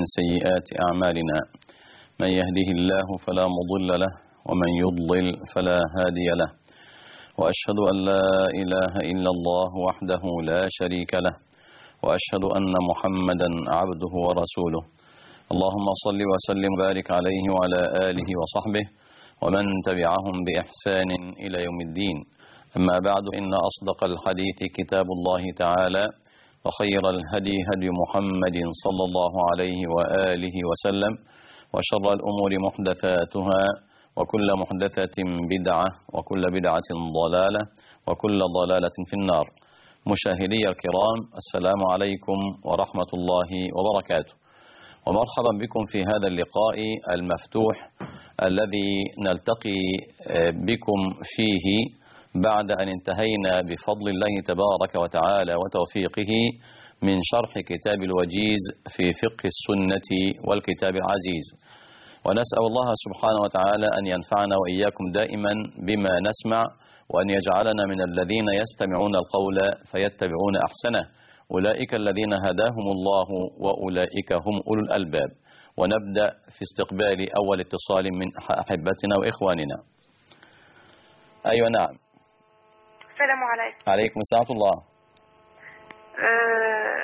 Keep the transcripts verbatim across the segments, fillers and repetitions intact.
سيئات أعمالنا، من يهده الله فلا مضل له ومن يضلل فلا هادي له، وأشهد أن لا إله إلا الله وحده لا شريك له، وأشهد أن محمدا عبده ورسوله. اللهم صل وسلم وبارك عليه وعلى آله وصحبه ومن تبعهم بإحسان إلى يوم الدين. أما بعد، إن أصدق الحديث كتاب الله تعالى، وخير الهدي هدي محمد صلى الله عليه وآله وسلم، وشر الأمور محدثاتها، وكل محدثة بدعة، وكل بدعة ضلالة، وكل ضلالة في النار. مشاهدي الكرام، السلام عليكم ورحمة الله وبركاته، ومرحبا بكم في هذا اللقاء المفتوح الذي نلتقي بكم فيه بعد أن انتهينا بفضل الله تبارك وتعالى وتوفيقه من شرح كتاب الوجيز في فقه السنة والكتاب العزيز. ونسأل الله سبحانه وتعالى أن ينفعنا وإياكم دائما بما نسمع، وأن يجعلنا من الذين يستمعون القول فيتبعون أحسنه، أولئك الذين هداهم الله وأولئك هم أولو الألباب. ونبدأ في استقبال أول اتصال من أحبتنا وإخواننا. أيوة نعم. السلام عليكم. عليكم السلام ورحمة الله. أه...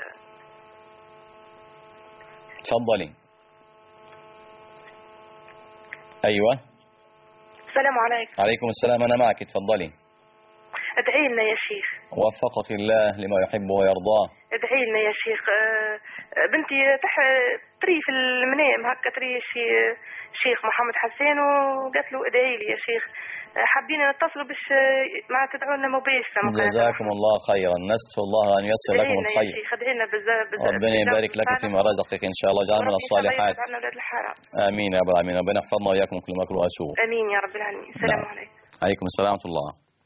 تفضلي. أيوة. السلام عليكم. عليكم السلام، أنا معك، تفضلي. ادعي لنا يا شيخ. وفقك الله لما يحب ويرضاه. ادعي لنا يا شيخ. أه... بنتي تح... تري في المنام هكا، تري شي شيخ محمد حسين، وقالت له ادعي لي يا شيخ. حابين نتصلوا باش ما تدعونا مباشرة. جزاكم الله خيرا، نسأل الله أن ييسر لكم الخير. ادعينا بزاف بزاف. ربنا يبارك لك فيما رزقك إن شاء الله، جعل من الصالحات. آمين يا رب العالمين، ربنا يحفظنا وإياكم كل مكروه وسوء. آمين يا رب العالمين. السلام نعم. عليكم. عليكم السلام ورحمة الله.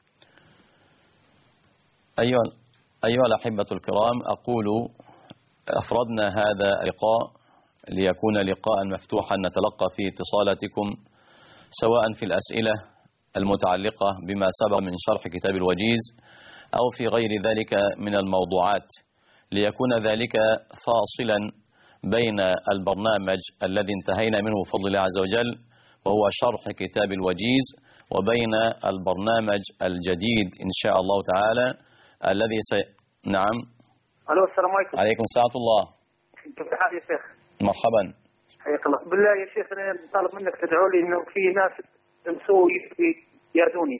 أيها أيها الأحبة الكرام، أقول أفردنا هذا اللقاء ليكون لقاء مفتوحا نتلقى فيه اتصالاتكم، سواء في الأسئلة المتعلقة بما سبق من شرح كتاب الوجيز أو في غير ذلك من الموضوعات، ليكون ذلك فاصلا بين البرنامج الذي انتهينا منه بفضل الله عز وجل وهو شرح كتاب الوجيز، وبين البرنامج الجديد إن شاء الله تعالى الذي سي... نعم. الو السلام عليكم. عليكم السلام ورحمة الله. كيف الحال يا شيخ؟ مرحبا. حياك الله. بالله يا شيخ انا طالب منك تدعو لي انه في ناس مسوي يأذوني،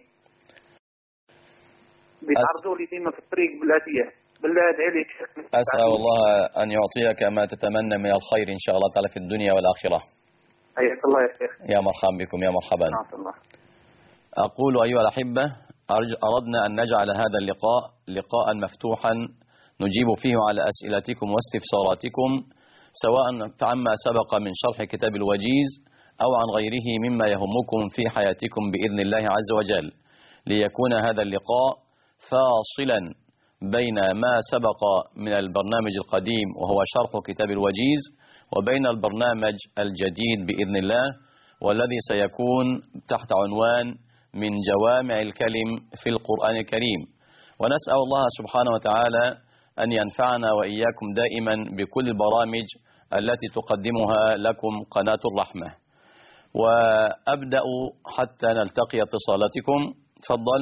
بيتعرضوا لي ديما في الطريق بالهدية. بالله ادعي لي. أسأل الله أن يعطيك ما تتمنى من الخير إن شاء الله تعالى في الدنيا والآخرة. حياك الله يا شيخ. يا مرحبا بكم، يا مرحبا. الله. أقول أيها الأحبة، أردنا أن نجعل هذا اللقاء لقاء مفتوحا نجيب فيه على أسئلتكم واستفساراتكم، سواء عما سبق من شرح كتاب الوجيز أو عن غيره مما يهمكم في حياتكم بإذن الله عز وجل، ليكون هذا اللقاء فاصلا بين ما سبق من البرنامج القديم وهو شرح كتاب الوجيز، وبين البرنامج الجديد بإذن الله، والذي سيكون تحت عنوان من جوامع الكلم في القرآن الكريم. ونسأل الله سبحانه وتعالى أن ينفعنا وإياكم دائما بكل البرامج التي تقدمها لكم قناة الرحمة. وأبدأ حتى نلتقي اتصالاتكم. تفضل.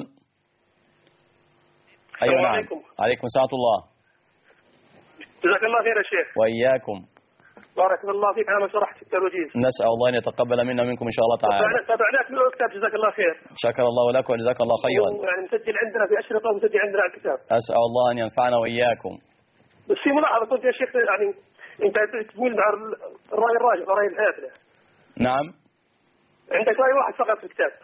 أيوة نعم. عليكم. عليكم السلام ورحمة الله. جزاك الله خير يا شيخ. وإياكم. بارك الله فيك على ما شرحت كتاب الوجيز. نسأل الله أن يتقبل منا ومنكم إن شاء الله تعالى. تابعناك من الكتاب، جزاك الله خير. شكر الله لك وجزاك الله خيرا. يعني مسجل عندنا في أشرطة ومسجل عندنا على الكتاب. أسأل الله أن ينفعنا وإياكم. بس في ملاحظة كنت يا شيخ، يعني أنت تقول مع الرأي الراجح والرأي الهادئ. نعم. عندك رأي واحد فقط في الكتاب.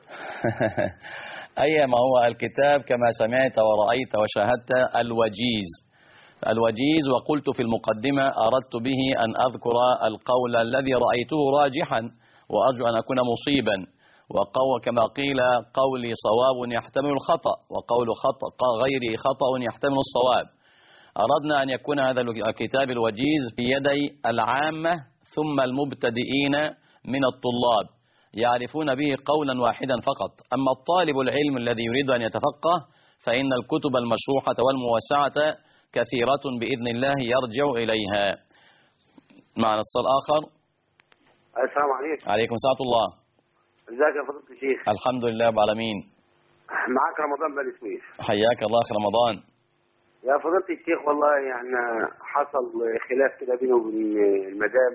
أي ما هو الكتاب كما سمعت ورأيت وشاهدت الوجيز. الوجيز، وقلت في المقدمة أردت به أن أذكر القول الذي رأيته راجحا وأرجو أن أكون مصيبا، وقول كما قيل قولي صواب يحتمل الخطأ، وقول خطأ غيري خطأ يحتمل الصواب. أردنا أن يكون هذا الكتاب الوجيز في يدي العامة ثم المبتدئين من الطلاب يعرفون به قولا واحدا فقط. أما الطالب العلم الذي يريد أن يتفقه فإن الكتب المشروحة والموسعة كثيرة بإذن الله يرجع إليها. معنا اتصال آخر. السلام عليكم. عليكم سلام الله. ازيك يا فضيلة الشيخ؟ الحمد لله رب العالمين. معاك رمضان بني سويف. حياك الله أخي رمضان. يا فضيلة الشيخ والله يعني حصل خلاف كده بيني وبين المدام،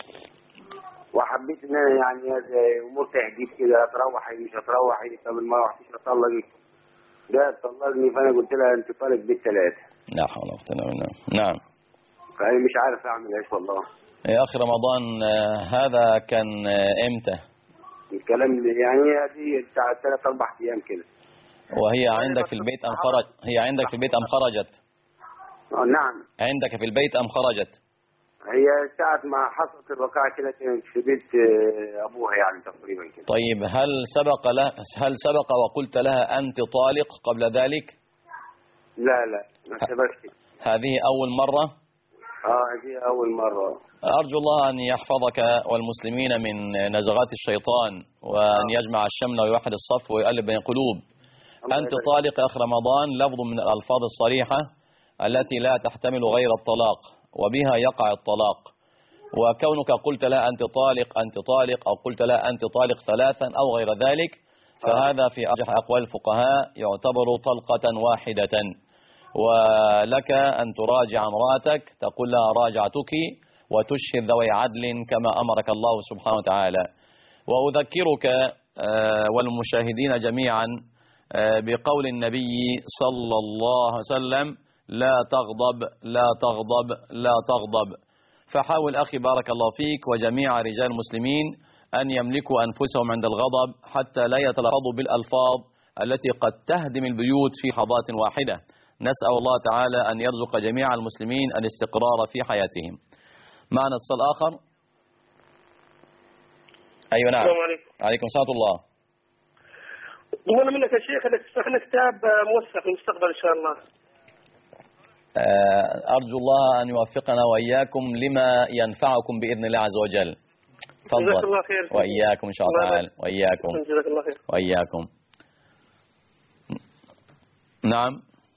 وحبيت ان انا يعني امور تهديد كده، هتروحي مش هتروحي، طب ما روحتيش هطلقي. ده طلقني، فانا قلت لها انت طالق بالثلاثه. لا حول ولا قوة الا بالله. نعم. فانا مش عارف اعمل ايش والله. يا اخي رمضان، هذا كان امتى؟ الكلام يعني دي بتاع ثلاث اربع ايام كده. وهي عندك في البيت ام خرج؟ هي عندك في البيت ام خرجت؟ اه نعم. عندك في البيت ام خرجت؟ هي ساعة ما حصلت الواقعة كده كانت في بيت ابوها يعني تقريبا كده. طيب هل سبق له هل سبق وقلت لها انت طالق قبل ذلك؟ لا لا ما سبقش. هذه اول مرة؟ اه هذه اول مرة. ارجو الله ان يحفظك والمسلمين من نزغات الشيطان، وان يجمع الشمل ويوحد الصف ويؤلف بين القلوب. انت طالق يا اخ رمضان لفظ من الالفاظ الصريحة التي لا تحتمل غير الطلاق، وبها يقع الطلاق. وكونك قلت لا أنت طالق أنت طالق أو قلت لا أنت طالق ثلاثا أو غير ذلك، فهذا في أرجح أقوال الفقهاء يعتبر طلقة واحدة. ولك أن تراجع امرأتك، تقول لها راجعتك، وتشهد ذوي عدل كما أمرك الله سبحانه وتعالى. وأذكرك والمشاهدين جميعا بقول النبي صلى الله عليه وسلم: لا تغضب لا تغضب لا تغضب. فحاول أخي بارك الله فيك وجميع رجال المسلمين أن يملكوا أنفسهم عند الغضب، حتى لا يتلفظوا بالألفاظ التي قد تهدم البيوت في لحظات واحدة. نسأل الله تعالى أن يرزق جميع المسلمين الاستقرار في حياتهم. معنا اتصال آخر. أيوة نعم. السلام عليكم. عليكم السلام الله. ضمن منك يا شيخ انك تفتح لنا كتاب موثق للمستقبل ان شاء الله. أرجو الله أن يوفقنا وإياكم لما ينفعكم بإذن الله عز وجل. تفضل. جزاك الله خير. وإياكم إن شاء الله تعالى. وإياكم. جزاك الله خير. وإياكم. نعم.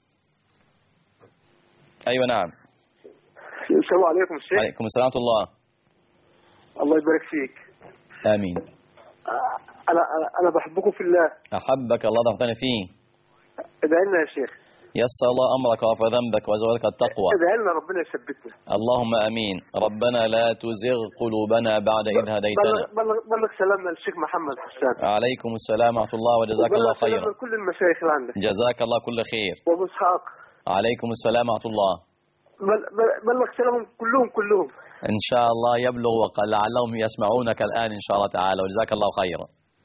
أيوة نعم. السلام عليكم الشيخ. عليكم السلام ورحمة الله. الله يبارك فيك. آمين. أنا أنا بحبكم في الله. أحبك الله ضغطني فيه. ادعي لنا يا شيخ. يسر الله أمرك وغفر ذنبك وزودك التقوى. ادعي لنا ربنا يثبتنا. اللهم آمين. ربنا لا تزغ قلوبنا بعد إذ هديتنا. بلغ, بلغ سلامنا للشيخ محمد حسان. عليكم السلام ورحمة الله وجزاك الله خيرا. بلغ كل المشايخ اللي عندك. جزاك الله كل خير. وابو اسحاق. عليكم السلام ورحمة الله. بلغ سلامهم كلهم كلهم. إن شاء الله يبلغ، وقال لعلهم يسمعونك الآن إن شاء الله تعالى، وجزاك الله خيرا.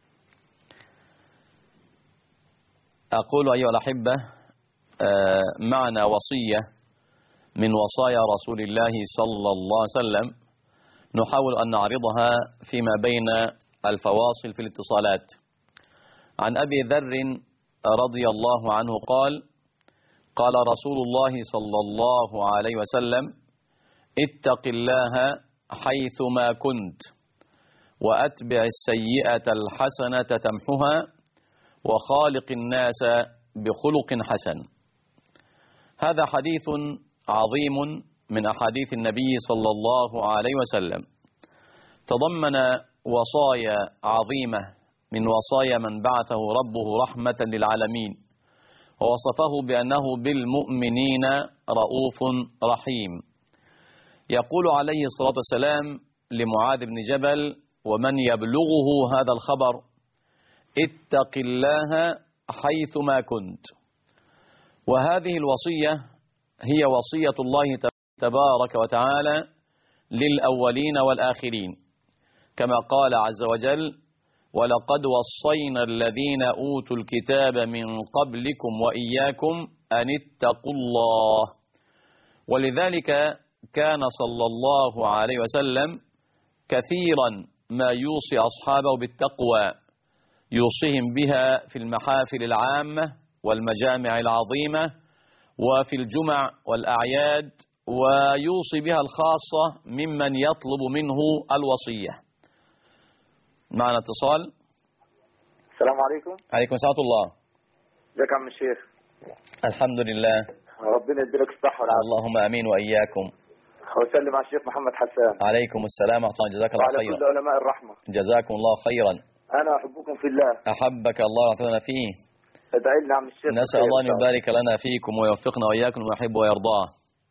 أقول أيها الأحبة، معنا وصية من وصايا رسول الله صلى الله عليه وسلم نحاول أن نعرضها فيما بين الفواصل في الاتصالات. عن أبي ذر رضي الله عنه قال: قال رسول الله صلى الله عليه وسلم: اتق الله حيثما كنت، وأتبع السيئة الحسنة تمحها، وخالق الناس بخلق حسن. هذا حديث عظيم من أحاديث النبي صلى الله عليه وسلم، تضمن وصايا عظيمة من وصايا من بعثه ربه رحمة للعالمين، ووصفه بأنه بالمؤمنين رؤوف رحيم. يقول عليه الصلاة والسلام لمعاذ بن جبل ومن يبلغه هذا الخبر: اتق الله حيثما كنت. وهذه الوصية هي وصية الله تبارك وتعالى للأولين والآخرين، كما قال عز وجل: ولقد وصينا الذين أوتوا الكتاب من قبلكم وإياكم أن اتقوا الله. ولذلك كان صلى الله عليه وسلم كثيرا ما يوصي أصحابه بالتقوى، يوصيهم بها في المحافل العامة والمجامع العظيمة وفي الجمع والأعياد، ويوصي بها الخاصة ممن يطلب منه الوصية. معنا اتصال. السلام عليكم. عليكم السلام الله. ازيك يا عم الشيخ؟ الحمد لله. ربنا يديلك الصحة والعافية. اللهم امين واياكم. وسلم على الشيخ محمد حسان. عليكم السلام ورحمة الله، جزاك الله وعلى خيرا. كل علماء الرحمة. جزاكم الله خيرا. أنا أحبكم في الله. أحبك الله وأعطنا فيه. ادعي لنا عم الشيخ. نسأل الله أن يبارك لنا فيكم ويوفقنا وإياكم وما يحب ويرضاه.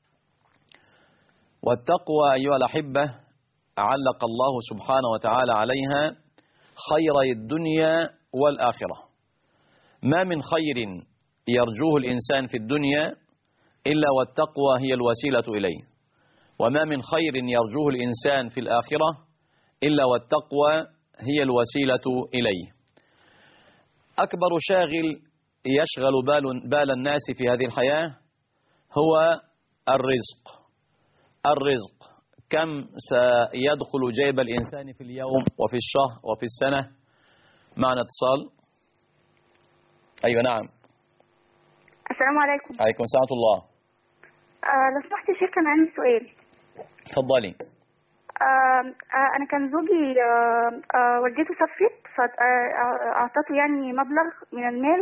والتقوى أيها الأحبة علق الله سبحانه وتعالى عليها خيري الدنيا والآخرة. ما من خير يرجوه الإنسان في الدنيا إلا والتقوى هي الوسيلة إليه، وما من خير يرجوه الإنسان في الآخرة إلا والتقوى هي الوسيلة إليه. أكبر شاغل يشغل بال, بال الناس في هذه الحياة هو الرزق. الرزق كم سيدخل جيب الإنسان في اليوم وفي الشهر وفي السنة. معنا اتصال. أيوة نعم. السلام عليكم. عليكم السلام ورحمة الله. آه لو سمحت يا شيخ كان عندي سؤال. اتفضلي. آه آه أنا كان زوجي آه آه والدته سافرت فأعطته يعني مبلغ من المال،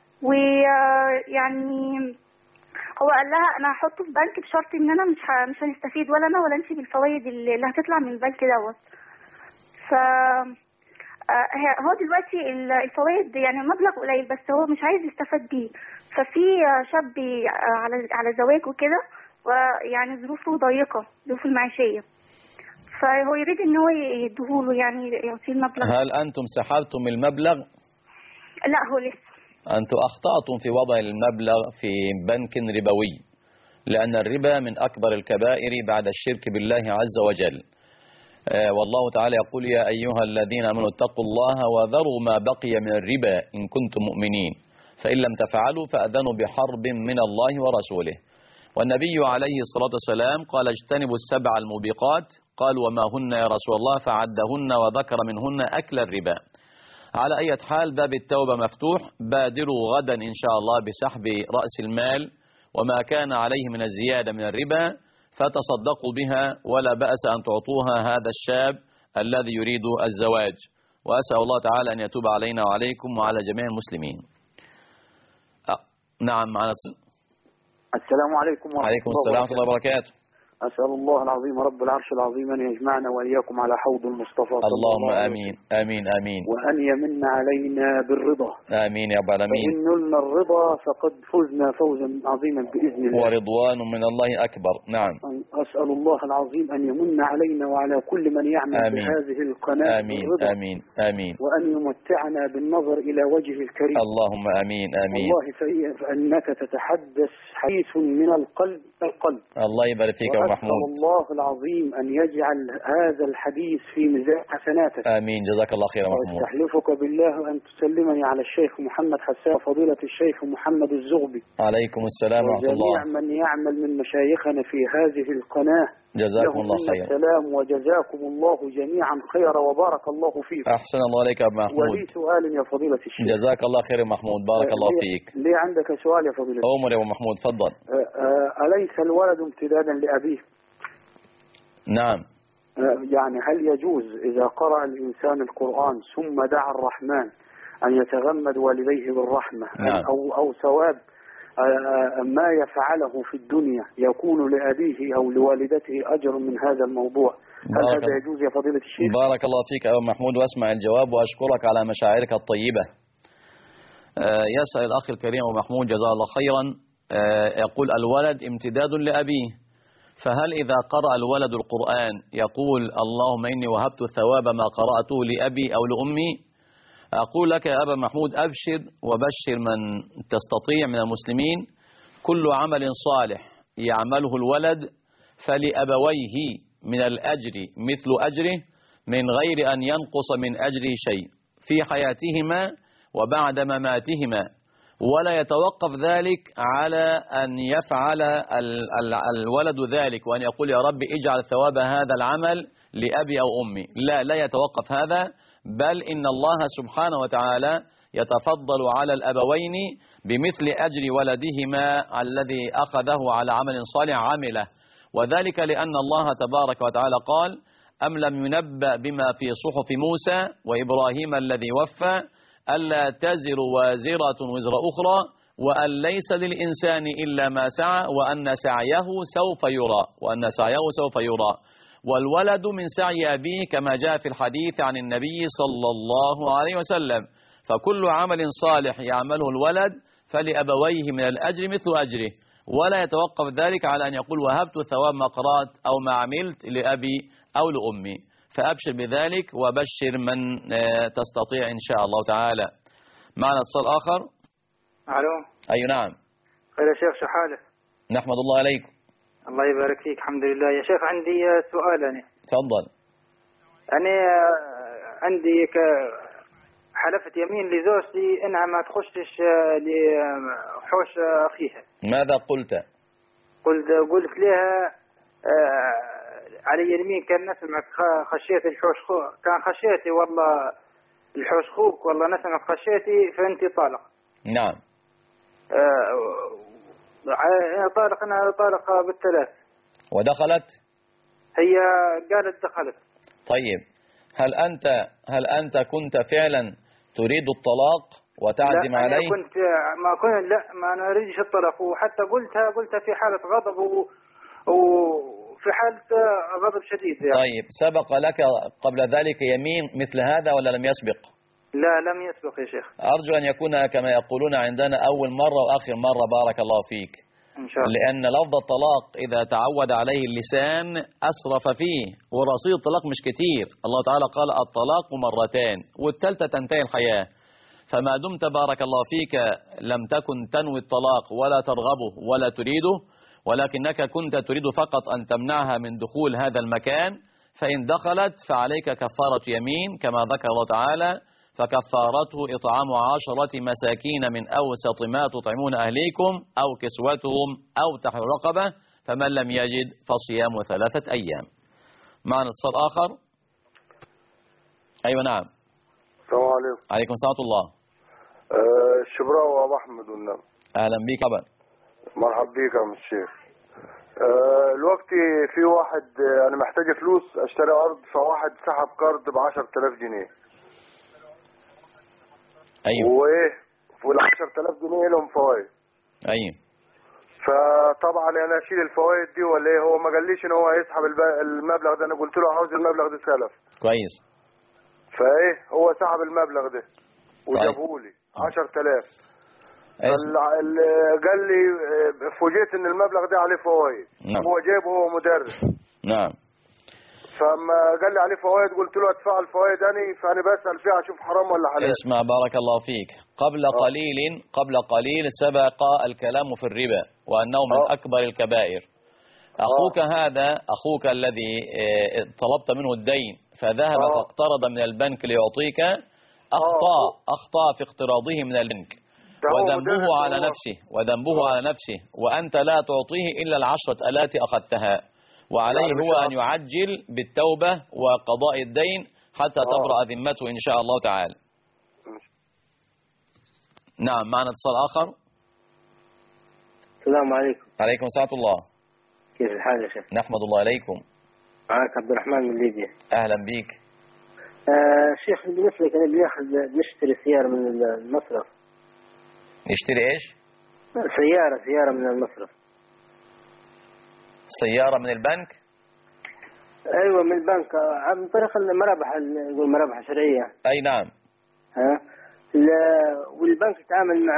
ويعني هو قال لها أنا هحطه في بنك بشرط إن أنا مش مش هنستفيد ولا أنا ولا أنت بالفوائد اللي هتطلع من البنك دوت. ف هو دلوقتي الفوائد يعني مبلغ قليل بس هو مش عايز يستفاد بيه. ففي شاب على على زواج وكده، ويعني ظروفه ضيقة، ظروفه المعيشية، فهو يريد ان هو يديهوله يعني يعطيه المبلغ. هل أنتم سحبتم المبلغ؟ لا هو لسه. أنتم أخطأتم في وضع المبلغ في بنك ربوي، لأن الربا من أكبر الكبائر بعد الشرك بالله عز وجل. آه والله تعالى يقول يا أيها الذين آمنوا اتقوا الله وذروا ما بقي من الربا إن كنتم مؤمنين فإن لم تفعلوا فأذنوا بحرب من الله ورسوله. والنبي عليه الصلاة والسلام قال اجتنبوا السبع الموبقات، قال وما هن يا رسول الله، فعدهن وذكر منهن أكل الربا. على أي حال باب التوبة مفتوح، بادروا غدا إن شاء الله بسحب رأس المال وما كان عليه من الزيادة من الربا، فتصدقوا بها ولا بأس أن تعطوها هذا الشاب الذي يريد الزواج. وأسأل الله تعالى أن يتوب علينا وعليكم وعلى جميع المسلمين. أه نعم معنا. السلام عليكم ورحمة الله. عليكم السلام ورحمة الله وبركاته. أسأل الله العظيم رب العرش العظيم أن يجمعنا وإياكم على حوض المصطفى. اللهم آمين آمين آمين. وأن يمن علينا بالرضا. آمين يا رب العالمين. فإن نلنا الرضا فقد فزنا فوزا عظيما بإذن الله. ورضوان من الله أكبر. نعم. أسأل الله العظيم أن يمن علينا وعلى كل من يعمل آمين. بهذه القناة آمين بالرضا. آمين آمين. وأن يمتعنا بالنظر إلى وجهه الكريم. اللهم آمين آمين. والله فإنك تتحدث حديث من القلب القلب. الله يبارك فيك يا محمود. وأسأل الله العظيم أن يجعل هذا الحديث في ميزان حسناتك. آمين جزاك الله خير يا محمود. واستحلفك بالله أن تسلمني على الشيخ محمد حسان فضيلة الشيخ محمد الزغبي. عليكم السلام ورحمة الله. وجميع من يعمل من مشايخنا في هذه القناة. جزاكم الله خيرا. السلام وجزاكم الله جميعا خيرا وبارك الله فيكم. أحسن الله عليك يا محمود. ولي سؤال يا فضيلة الشيخ. جزاك الله خير يا محمود، بارك الله فيك. لي عندك سؤال يا فضيلة الشيخ. أمر يا محمود تفضل. أليس الولد امتدادا لأبيه؟ نعم. يعني هل يجوز إذا قرأ الإنسان القرآن ثم دعا الرحمن أن يتغمد والديه بالرحمة؟ نعم. أو أو ثواب ما يفعله في الدنيا يكون لأبيه أو لوالدته أجر من هذا الموضوع؟ هل هذا يجوز يا فضيلة الشيخ؟ بارك الله فيك يا محمود، واسمع الجواب وأشكرك على مشاعرك الطيبة. يسأل الأخ الكريم محمود جزاه الله خيرا، يقول الولد امتداد لأبيه، فهل إذا قرأ الولد القرآن يقول اللهم إني وهبت ثواب ما قرأته لأبي أو لأمي؟ أقول لك يا أبا محمود أبشر وبشر من تستطيع من المسلمين، كل عمل صالح يعمله الولد فلأبويه من الأجر مثل أجره من غير أن ينقص من أجره شيء في حياتهما وبعد مماتهما، ولا يتوقف ذلك على أن يفعل الولد ذلك وأن يقول يا رب اجعل ثواب هذا العمل لأبي أو أمي، لا لا يتوقف هذا، بل إن الله سبحانه وتعالى يتفضل على الأبوين بمثل أجر ولدهما الذي أخذه على عمل صالح عمله، وذلك لأن الله تبارك وتعالى قال أم لم ينبأ بما في صحف موسى وإبراهيم الذي وفى ألا تزر وازرة وزر أخرى وأن ليس للإنسان إلا ما سعى وأن سعيه سوف يرى وأن سعيه سوف يرى والولد من سعي أبيه كما جاء في الحديث عن النبي صلى الله عليه وسلم. فكل عمل صالح يعمله الولد فلأبويه من الأجر مثل أجره، ولا يتوقف ذلك على أن يقول وهبت ثواب ما قرأت أو ما عملت لأبي أو لأمي. فأبشر بذلك وبشر من تستطيع إن شاء الله تعالى. معنا اتصال آخر. الو. أي نعم. خير يا شيخ، شو حالك؟ نحمد الله عليكم. الله يبارك فيك. الحمد لله يا شيخ. عندي سؤال. أنا تفضل. أنا عندي ك حلفت يمين لزوجتي انها ما تخشش لحوش اخيها. ماذا قلت؟ قلت قلت لها علي اليمين كان نسمعك خشيتي الحوش خو كان خشيتي والله الحوش خوك والله نسمعك خشيتي فانت طالق. نعم. أه طالق انا طالق بالثلاث. ودخلت؟ هي قالت دخلت. طيب هل انت هل انت كنت فعلا تريد الطلاق وتعزم عليه؟ لا كنت ما كنت لا ما انا اريدش الطلاق، وحتى قلتها قلتها في حالة غضب و... وفي حالة غضب شديد يعني. طيب سبق لك قبل ذلك يمين مثل هذا ولا لم يسبق؟ لا لم يسبق يا شيخ. أرجو أن يكون كما يقولون عندنا أول مرة وآخر مرة. بارك الله فيك. إن شاء الله. لأن لفظ الطلاق إذا تعود عليه اللسان أسرف فيه، ورصيد الطلاق مش كتير. الله تعالى قال الطلاق مرتان والثالثة تنتهي الحياة. فما دمت بارك الله فيك لم تكن تنوي الطلاق ولا ترغبه ولا تريده، ولكنك كنت تريد فقط أن تمنعها من دخول هذا المكان، فإن دخلت فعليك كفارة يمين كما ذكر الله تعالى فكفارته إطعام عشرة مساكين من أوسط ما تطعمون أهليكم أو كسوتهم أو تحرير رقبة، فمن لم يجد فصيام ثلاثة أيام. معنا اتصال آخر. أيوة نعم. السلام عليكم. عليكم السلام ورحمة الله. أه الشبراوي أبو أحمد والنبي. أهلا بك أبا. مرحبا بك يا عم الشيخ. أه الوقت في واحد أنا محتاج فلوس أشتري أرض، فواحد سحب قرض ب عشرة آلاف جنيه. أيوة. وإيه وال عشرة آلاف جنيه لهم فوائد. أيوة. فطبعا أنا أشيل الفوائد دي ولا إيه؟ هو ما قاليش إن هو هيسحب المبلغ ده، أنا قلت له عاوز المبلغ ده سلف. كويس. فإيه هو سحب المبلغ ده وجابه لي عشرة آلاف. قال لي فوجئت ان المبلغ ده عليه فوائد. نعم. هو جايبه هو مدرس. نعم. فما قال لي عليه فوائد قلت له ادفع الفوائد اني، فانا بسال فيها اشوف حرام ولا حلال. اسمع بارك الله فيك، قبل أوه. قليل قبل قليل سبق الكلام في الربا وانه من أوه. اكبر الكبائر. اخوك أوه. هذا اخوك الذي طلبت منه الدين فذهب أوه. فاقترض من البنك ليعطيك، اخطا اخطا في اقتراضه من البنك، وذنبه على نفسه وذنبه على نفسه وأنت لا تعطيه إلا العشرة التي أخذتها، وعليه هو أن يعجل بالتوبة وقضاء الدين حتى تبرأ ذمته إن شاء الله تعالى. نعم. معنا اتصال آخر. السلام عليكم. عليكم السلام ورحمة الله. كيف الحال يا شيخ؟ نحمد الله عليكم. معك عبد الرحمن من ليبيا. أهلا بك. آه شيخ بالنسبة كان بياخذ نشتري سيارة من المصرف. يشتري ايش؟ سيارة سيارة من المصرف. سيارة من البنك؟ ايوه من البنك عن طريق المرابح، نقول مرابح شرعية. اي نعم. ها والبنك يتعامل مع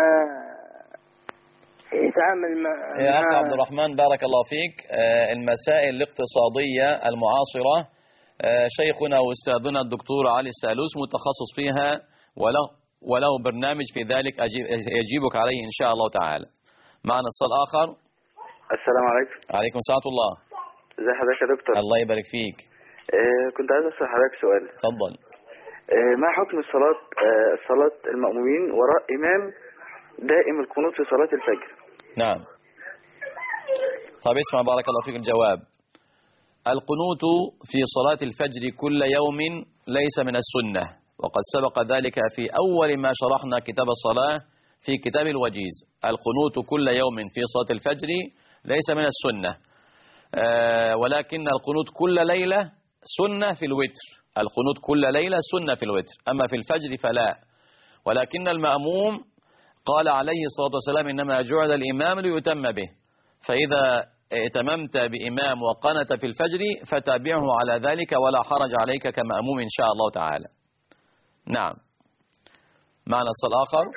يتعامل مع يا اخ عبد الرحمن بارك الله فيك، المسائل الاقتصادية المعاصرة شيخنا واستاذنا الدكتور علي السالوس متخصص فيها وله وله برنامج في ذلك أجيب يجيبك عليه إن شاء الله تعالى. معنا اتصال آخر. السلام عليكم. عليكم السلام ورحمة الله. ازي حضرتك يا دكتور؟ الله يبارك فيك. آه كنت عايز أسأل حضرتك سؤال. اتفضل. آه ما حكم الصلاة آه صلاة المأمومين وراء إمام دائم القنوت في صلاة الفجر؟ نعم. طيب اسمع بارك الله فيك الجواب. القنوت في صلاة الفجر كل يوم ليس من السنة، وقد سبق ذلك في أول ما شرحنا كتاب الصلاة في كتاب الوجيز. القنوت كل يوم في صلاة الفجر ليس من السنة، آه ولكن القنوت كل ليلة سنة في الوتر. القنوت كل ليلة سنة في الوتر، أما في الفجر فلا. ولكن المأموم قال عليه الصلاة والسلام إنما جعل الإمام ليتم به، فإذا ائتممت بإمام وقنت في الفجر فتابعه على ذلك ولا حرج عليك كمأموم إن شاء الله تعالى. نعم. معنا اتصال آخر.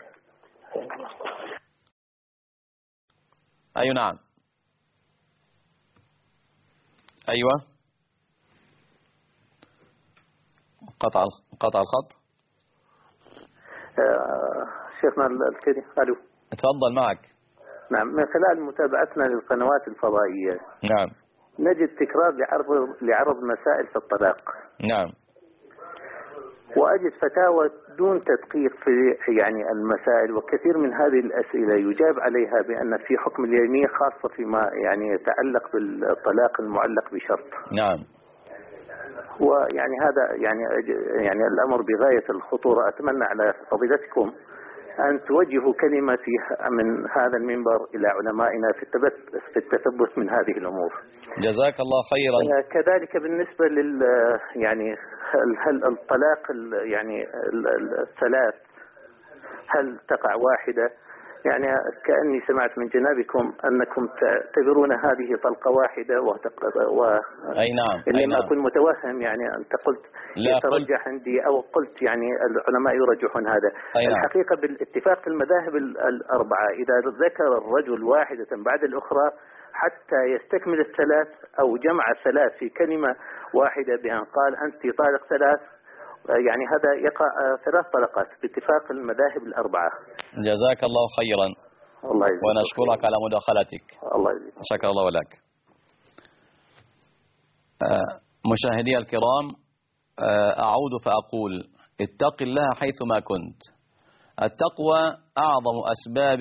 أيوة نعم. أيوة. قطع قطع الخط. شيخنا الكريم، الو. اتفضل معك. نعم، من خلال متابعتنا للقنوات الفضائية نعم نجد تكرار لعرض لعرض مسائل في الطلاق. نعم. وأجد فتاوى دون تدقيق في يعني المسائل، وكثير من هذه الأسئلة يجاب عليها بأن في حكم اليمين خاصة فيما يعني يتعلق بالطلاق المعلق بشرط. نعم. ويعني هذا يعني يعني الأمر بغاية الخطورة. أتمنى على فضيلتكم أن توجهوا كلمة في من هذا المنبر إلى علمائنا في التثبت في التثبت من هذه الأمور. جزاك الله خيرا. كذلك بالنسبة لل يعني هل, هل الطلاق يعني الثلاث هل تقع واحدة؟ يعني كأني سمعت من جنابكم أنكم تعتبرون هذه طلقة واحدة و أي نعم. اللي أي ما نعم. أكون متوهم يعني أنت قلت يترجح قلت. عندي أو قلت يعني العلماء يرجحون هذا. أي نعم. الحقيقة بالاتفاق المذاهب الأربعة إذا ذكر الرجل واحدة بعد الأخرى حتى يستكمل الثلاث أو جمع الثلاث في كلمة واحدة بأن قال أنت طالق ثلاث، يعني هذا يقع ثلاث طلقات باتفاق المذاهب الأربعة. جزاك الله خيرا. الله يجزيك. ونشكرك على مداخلتك. الله يجزيك. شكر الله لك. مشاهدي الكرام، أعود فأقول اتق الله حيثما كنت. التقوى أعظم أسباب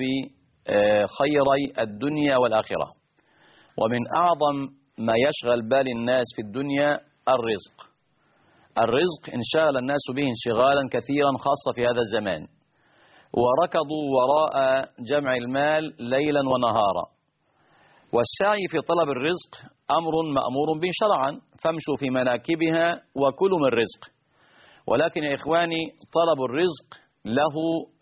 خيري الدنيا والآخرة، ومن أعظم ما يشغل بال الناس في الدنيا الرزق. الرزق انشغل الناس به انشغالا كثيرا خاصة في هذا الزمان، وركضوا وراء جمع المال ليلا ونهارا. والسعي في طلب الرزق أمر مأمور به شرعا، فامشوا في مناكبها وكلوا من رزق. ولكن يا إخواني، طلب الرزق له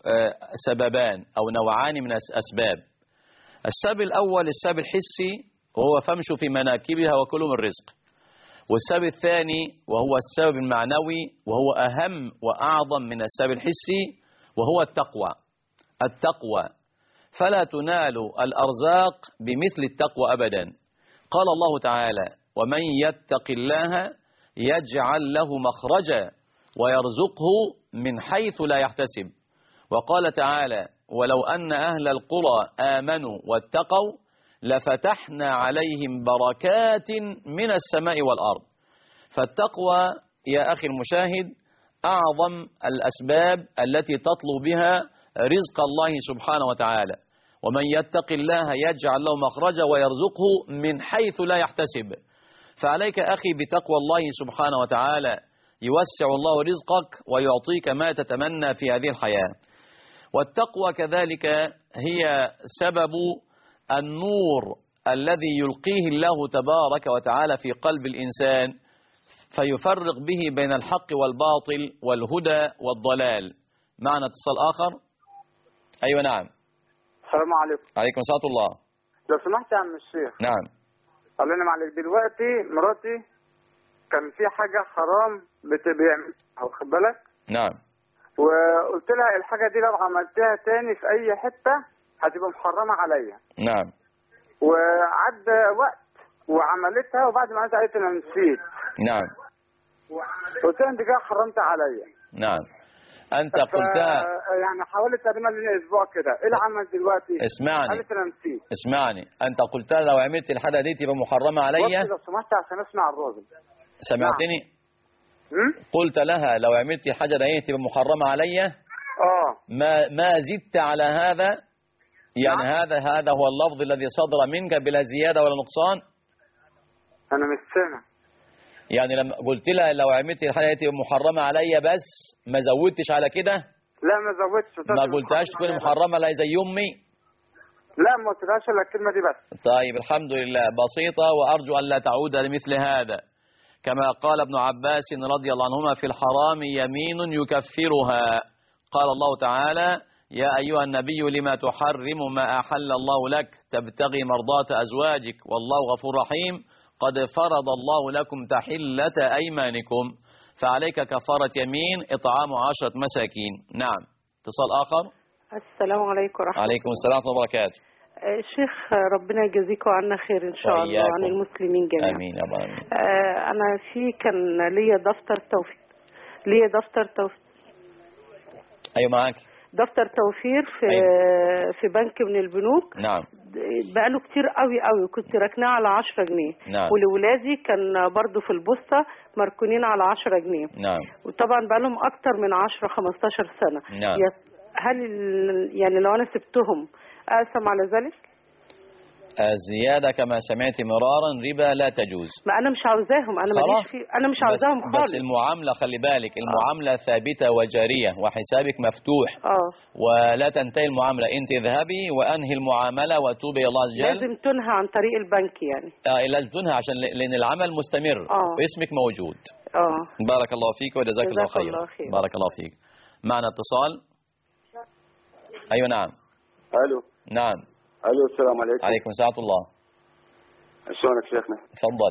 سببان أو نوعان من الأسباب. السبب الأول السبب الحسي، وهو فامشوا في مناكبها وكلوا من رزق. والسبب الثاني وهو السبب المعنوي، وهو أهم وأعظم من السبب الحسي، وهو التقوى. التقوى فلا تنال الأرزاق بمثل التقوى أبدا. قال الله تعالى: ومن يتق الله يجعل له مخرجا ويرزقه من حيث لا يحتسب. وقال تعالى: ولو أن أهل القرى آمنوا واتقوا لفتحنا عليهم بركات من السماء والأرض. فالتقوى يا أخي المشاهد أعظم الأسباب التي تطلب بها رزق الله سبحانه وتعالى. ومن يتق الله يجعل له مخرجا ويرزقه من حيث لا يحتسب. فعليك أخي بتقوى الله سبحانه وتعالى، يوسع الله رزقك ويعطيك ما تتمنى في هذه الحياة. والتقوى كذلك هي سبب النور الذي يلقيه الله تبارك وتعالى في قلب الإنسان، فيفرق به بين الحق والباطل والهدى والضلال. معنا اتصال آخر. أيوة نعم. السلام عليكم. عليكم السلام الله. لو سمحت يا عم الشيخ. نعم. قال لنا معلش، دلوقتي مراتي كان في حاجة حرام بتبيعملها، واخد بالك؟ نعم. وقلت لها الحاجة دي لو عملتها تاني في أي حتة هتبقى محرمة عليا. نعم. وعدى وقت وعملتها، وبعد ما عملتها قالت أنا نسيت. نعم. قلت لها أنت كده حرمت عليا. نعم. أنت قلتها يعني حوالي تقريبا أسبوع كده. إيه اللي عمل دلوقتي؟ اسمعني. قالت أنا نسيت. اسمعني، أنت قلتها لو عملت الحاجة دي تبقى محرمة عليا. لو سمحت عشان أسمع الراجل. سمعتني؟ نعم. قلت لها لو عملت الحاجة دي تبقى محرمة عليا. اه. ما ما زدت على هذا، يعني نعم. هذا هذا هو اللفظ الذي صدر منك بلا زيادة ولا نقصان. أنا مش سامع. يعني لما قلت لها لو عملت الحاجة دي محرمة عليا بس ما زودتش على كده؟ لا ما زودتش. ما قلتهاش تكون محرمة لا زي أمي؟ لا ما قلتلهاش إلا الكلمة دي بس. طيب الحمد لله، بسيطة، وأرجو أن لا تعود لمثل هذا. كما قال ابن عباس رضي الله عنهما: في الحرام يمين يكفرها. قال الله تعالى: يا أيها النبي لما تحرم ما أحل الله لك تبتغي مرضات أزواجك والله غفور رحيم قد فرض الله لكم تحلة أيمانكم فعليك كفارة يمين إطعام عشرة مساكين. نعم. اتصال آخر. السلام عليكم ورحمة الله. عليكم السلام ورحمة الله وبركاته. الشيخ ربنا يجزيكم عنا خير إن شاء الله وعن المسلمين جميعا. آمين يا رب. أنا في كان ليا دفتر توفير ليا دفتر توفير أيوة معاك. دفتر توفير في أيوة. في بنك من البنوك. نعم. بقاله كتير قوي قوي كنت راكناه على عشرة جنيه. نعم. ولولادي كان برضو في البوسطة مركونين على عشرة جنيه. نعم. وطبعا بقالهم أكتر من عشرة خمستاشر سنة. نعم. هل يعني لو أنا سبتهم أقسم على ذلك؟ الزيادة كما سمعت مرارا ربا لا تجوز. ما أنا مش عاوزاهم، أنا ماليش في أنا مش عاوزاهم خالص. بس المعاملة خلي بالك المعاملة آه. ثابتة وجارية وحسابك مفتوح. اه ولا تنتهي المعاملة، أنت اذهبي وأنهي المعاملة وتوبي إلى الله عز وجل. لازم تنهى عن طريق البنك يعني. اه لازم تنهى عشان لأن العمل مستمر اه واسمك موجود. اه بارك الله فيك وجزاك الله خير. الله خير. بارك الله فيك. معنا اتصال. أيوة نعم. ألو. نعم. ألو السلام عليكم. عليكم السلام ورحمة الله. شلونك شيخنا؟ تفضل.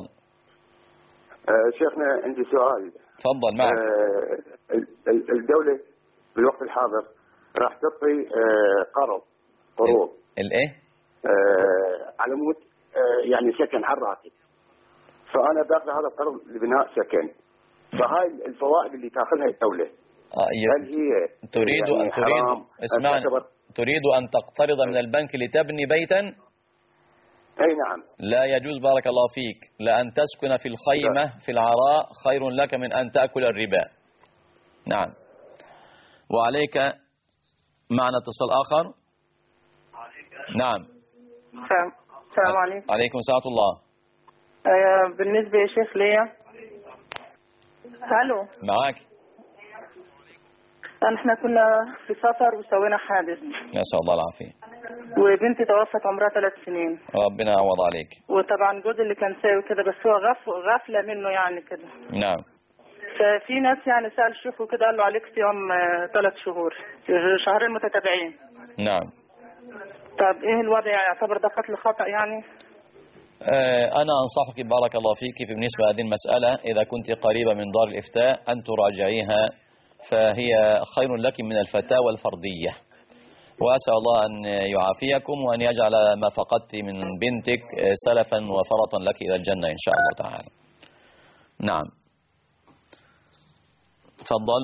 آه شيخنا عندي سؤال. تفضل معك. آه الدولة في الوقت الحاضر راح تعطي آه قرض قروض. الايه؟ آه على مود آه يعني سكن على الراتب. فأنا باخذ هذا القرض لبناء سكن. فهاي الفوائد اللي تاخذها الدولة. آه هل هي تريد يعني أن تريد اسمعني تريد أن تقترض من البنك لتبني بيتا؟ أي نعم. لا يجوز بارك الله فيك، لأن تسكن في الخيمة لا. في العراء خير لك من أن تأكل الربا. نعم. وعليك معنا اتصال آخر. نعم. السلام عليكم. عليكم السلام ورحمة الله. بالنسبة يا شيخ ليا. الو. معك. احنا كنا في سفر وسوينا حادث. نسأل الله العافية. وبنتي توفت عمرها ثلاث سنين. ربنا يعوض عليك. وطبعا جوزي اللي كان ساوي كده بس هو غف غفله منه يعني كده. نعم. ففي ناس يعني سأل الشيخ وكده قال له عليك صيام ثلاث شهور شهرين متتابعين. نعم. طب ايه الوضع يعني يعتبر ده قتل خطأ يعني؟ أنا أنصحك بارك الله فيك بالنسبة لهذه المسألة إذا كنت قريبة من دار الإفتاء أن تراجعيها فهي خير لك من الفتاوى الفردية. وأسأل الله أن يعافيكم وأن يجعل ما فقدت من بنتك سلفا وفرطا لك إلى الجنة إن شاء الله تعالى. نعم. تفضل.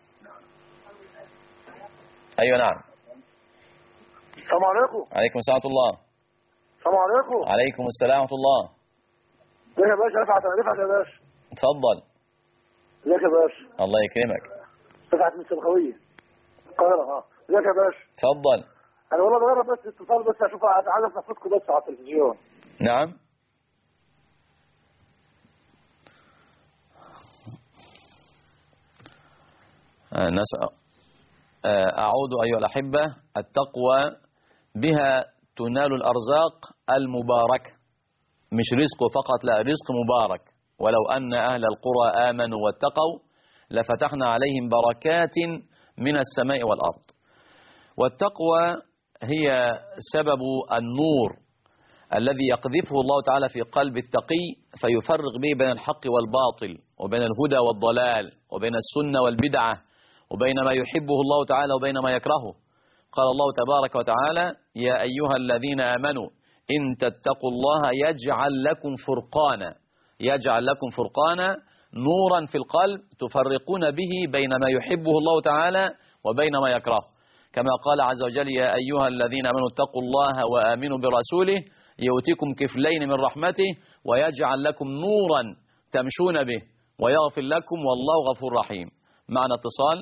أيوة نعم. السلام عليكم. عليكم السلام ورحمة الله. السلام عليكم. عليكم السلام ورحمة الله. ازيك يا باشا؟ رفعت رفعت يا باشا. تفضل. ازيك يا باشا؟ الله يكرمك. رفعت من السبخوية القاهرة. اه ازيك يا باشا؟ تفضل. انا والله بجرب بس اتصال بس اشوف عايز صوتكم بس على التلفزيون. نعم. نسأل أعود أيها الأحبة. التقوى بها تنال الأرزاق المباركة، مش رزق فقط، لا رزق مبارك. ولو أن أهل القرى آمنوا واتقوا لفتحنا عليهم بركات من السماء والأرض. والتقوى هي سبب النور الذي يقذفه الله تعالى في قلب التقي فيفرق به بين الحق والباطل وبين الهدى والضلال وبين السنة والبدعة وبين ما يحبه الله تعالى وبين ما يكرهه. قال الله تبارك وتعالى: يا أيها الذين آمنوا إن تتقوا الله يجعل لكم فرقانا يجعل لكم فرقانا نورا في القلب تفرقون به بين ما يحبه الله تعالى وبين ما يكرهه. كما قال عز وجل: يا أيها الذين آمنوا اتقوا الله وآمنوا برسوله يؤتكم كفلين من رحمته ويجعل لكم نورا تمشون به ويغفر لكم والله غفور رحيم. معنا اتصال.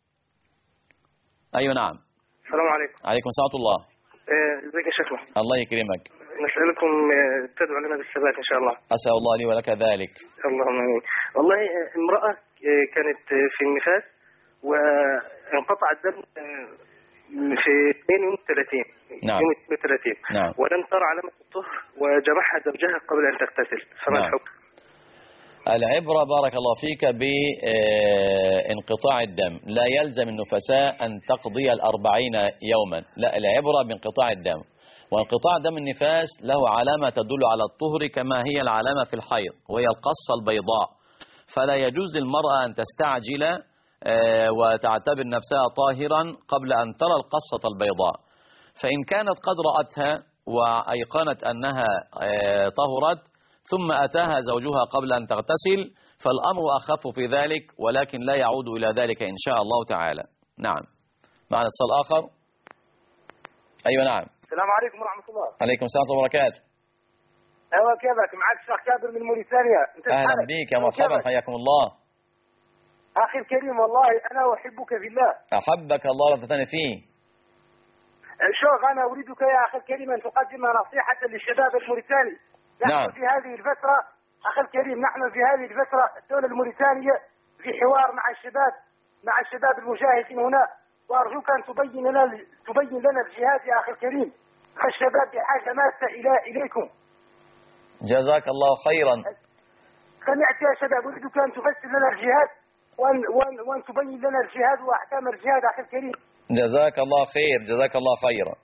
أيوة نعم. السلام عليكم. عليكم السلام ورحمة الله. ازيك يا شيخنا؟ الله يكرمك. نسألكم تدعو لنا بالثبات إن شاء الله. أسأل الله لي ولك ذلك. اللهم آمين. والله امرأة كانت في النفاس وانقطع الدم في اثنين يوم ثلاثين. نعم. يوم ثلاثين. نعم. ولم ترى علامة الطهر وجمعها زوجها قبل أن تغتسل، فما نعم. الحكم؟ العبرة بارك الله فيك بانقطاع الدم، لا يلزم النفساء أن تقضي الأربعين يوما، لا، العبرة بانقطاع الدم. وانقطاع دم النفاس له علامة تدل على الطهر كما هي العلامة في الحيض، وهي القصة البيضاء. فلا يجوز للمرأة أن تستعجل وتعتبر نفسها طاهرا قبل أن ترى القصة البيضاء. فإن كانت قد رأتها وأيقنت أنها طهرت ثم أتاها زوجها قبل أن تغتسل فالأمر أخف في ذلك، ولكن لا يعود إلى ذلك إن شاء الله تعالى. نعم. معنا اتصال آخر. أيوة نعم. السلام عليكم ورحمة الله. عليكم السلام وبركاته. أيوة كيفك؟ معك الشيخ كابر من موريتانيا. أهلا بك يا مرحبا، حياكم الله. أخي الكريم والله أنا أحبك في الله. أحبك الله رفتني فيه. شوف أنا أريدك يا أخي الكريم أن تقدم نصيحة للشباب الموريتاني. نحن نعم. في هذه الفترة أخي الكريم، نحن في هذه الفترة الدولة الموريتانية في حوار مع الشباب مع الشباب المجاهدين هنا، وأرجوك أن تبين لنا تبين لنا الجهاد يا أخي الكريم، فالشباب بحاجة ماسة إلى إليكم. جزاك الله خيرا. سمعت يا شباب، أريدك أن تفسر لنا الجهاد وأن, وأن, وأن تبين لنا الجهاد وأحكام الجهاد أخي الكريم. جزاك الله خير، جزاك الله خيرا.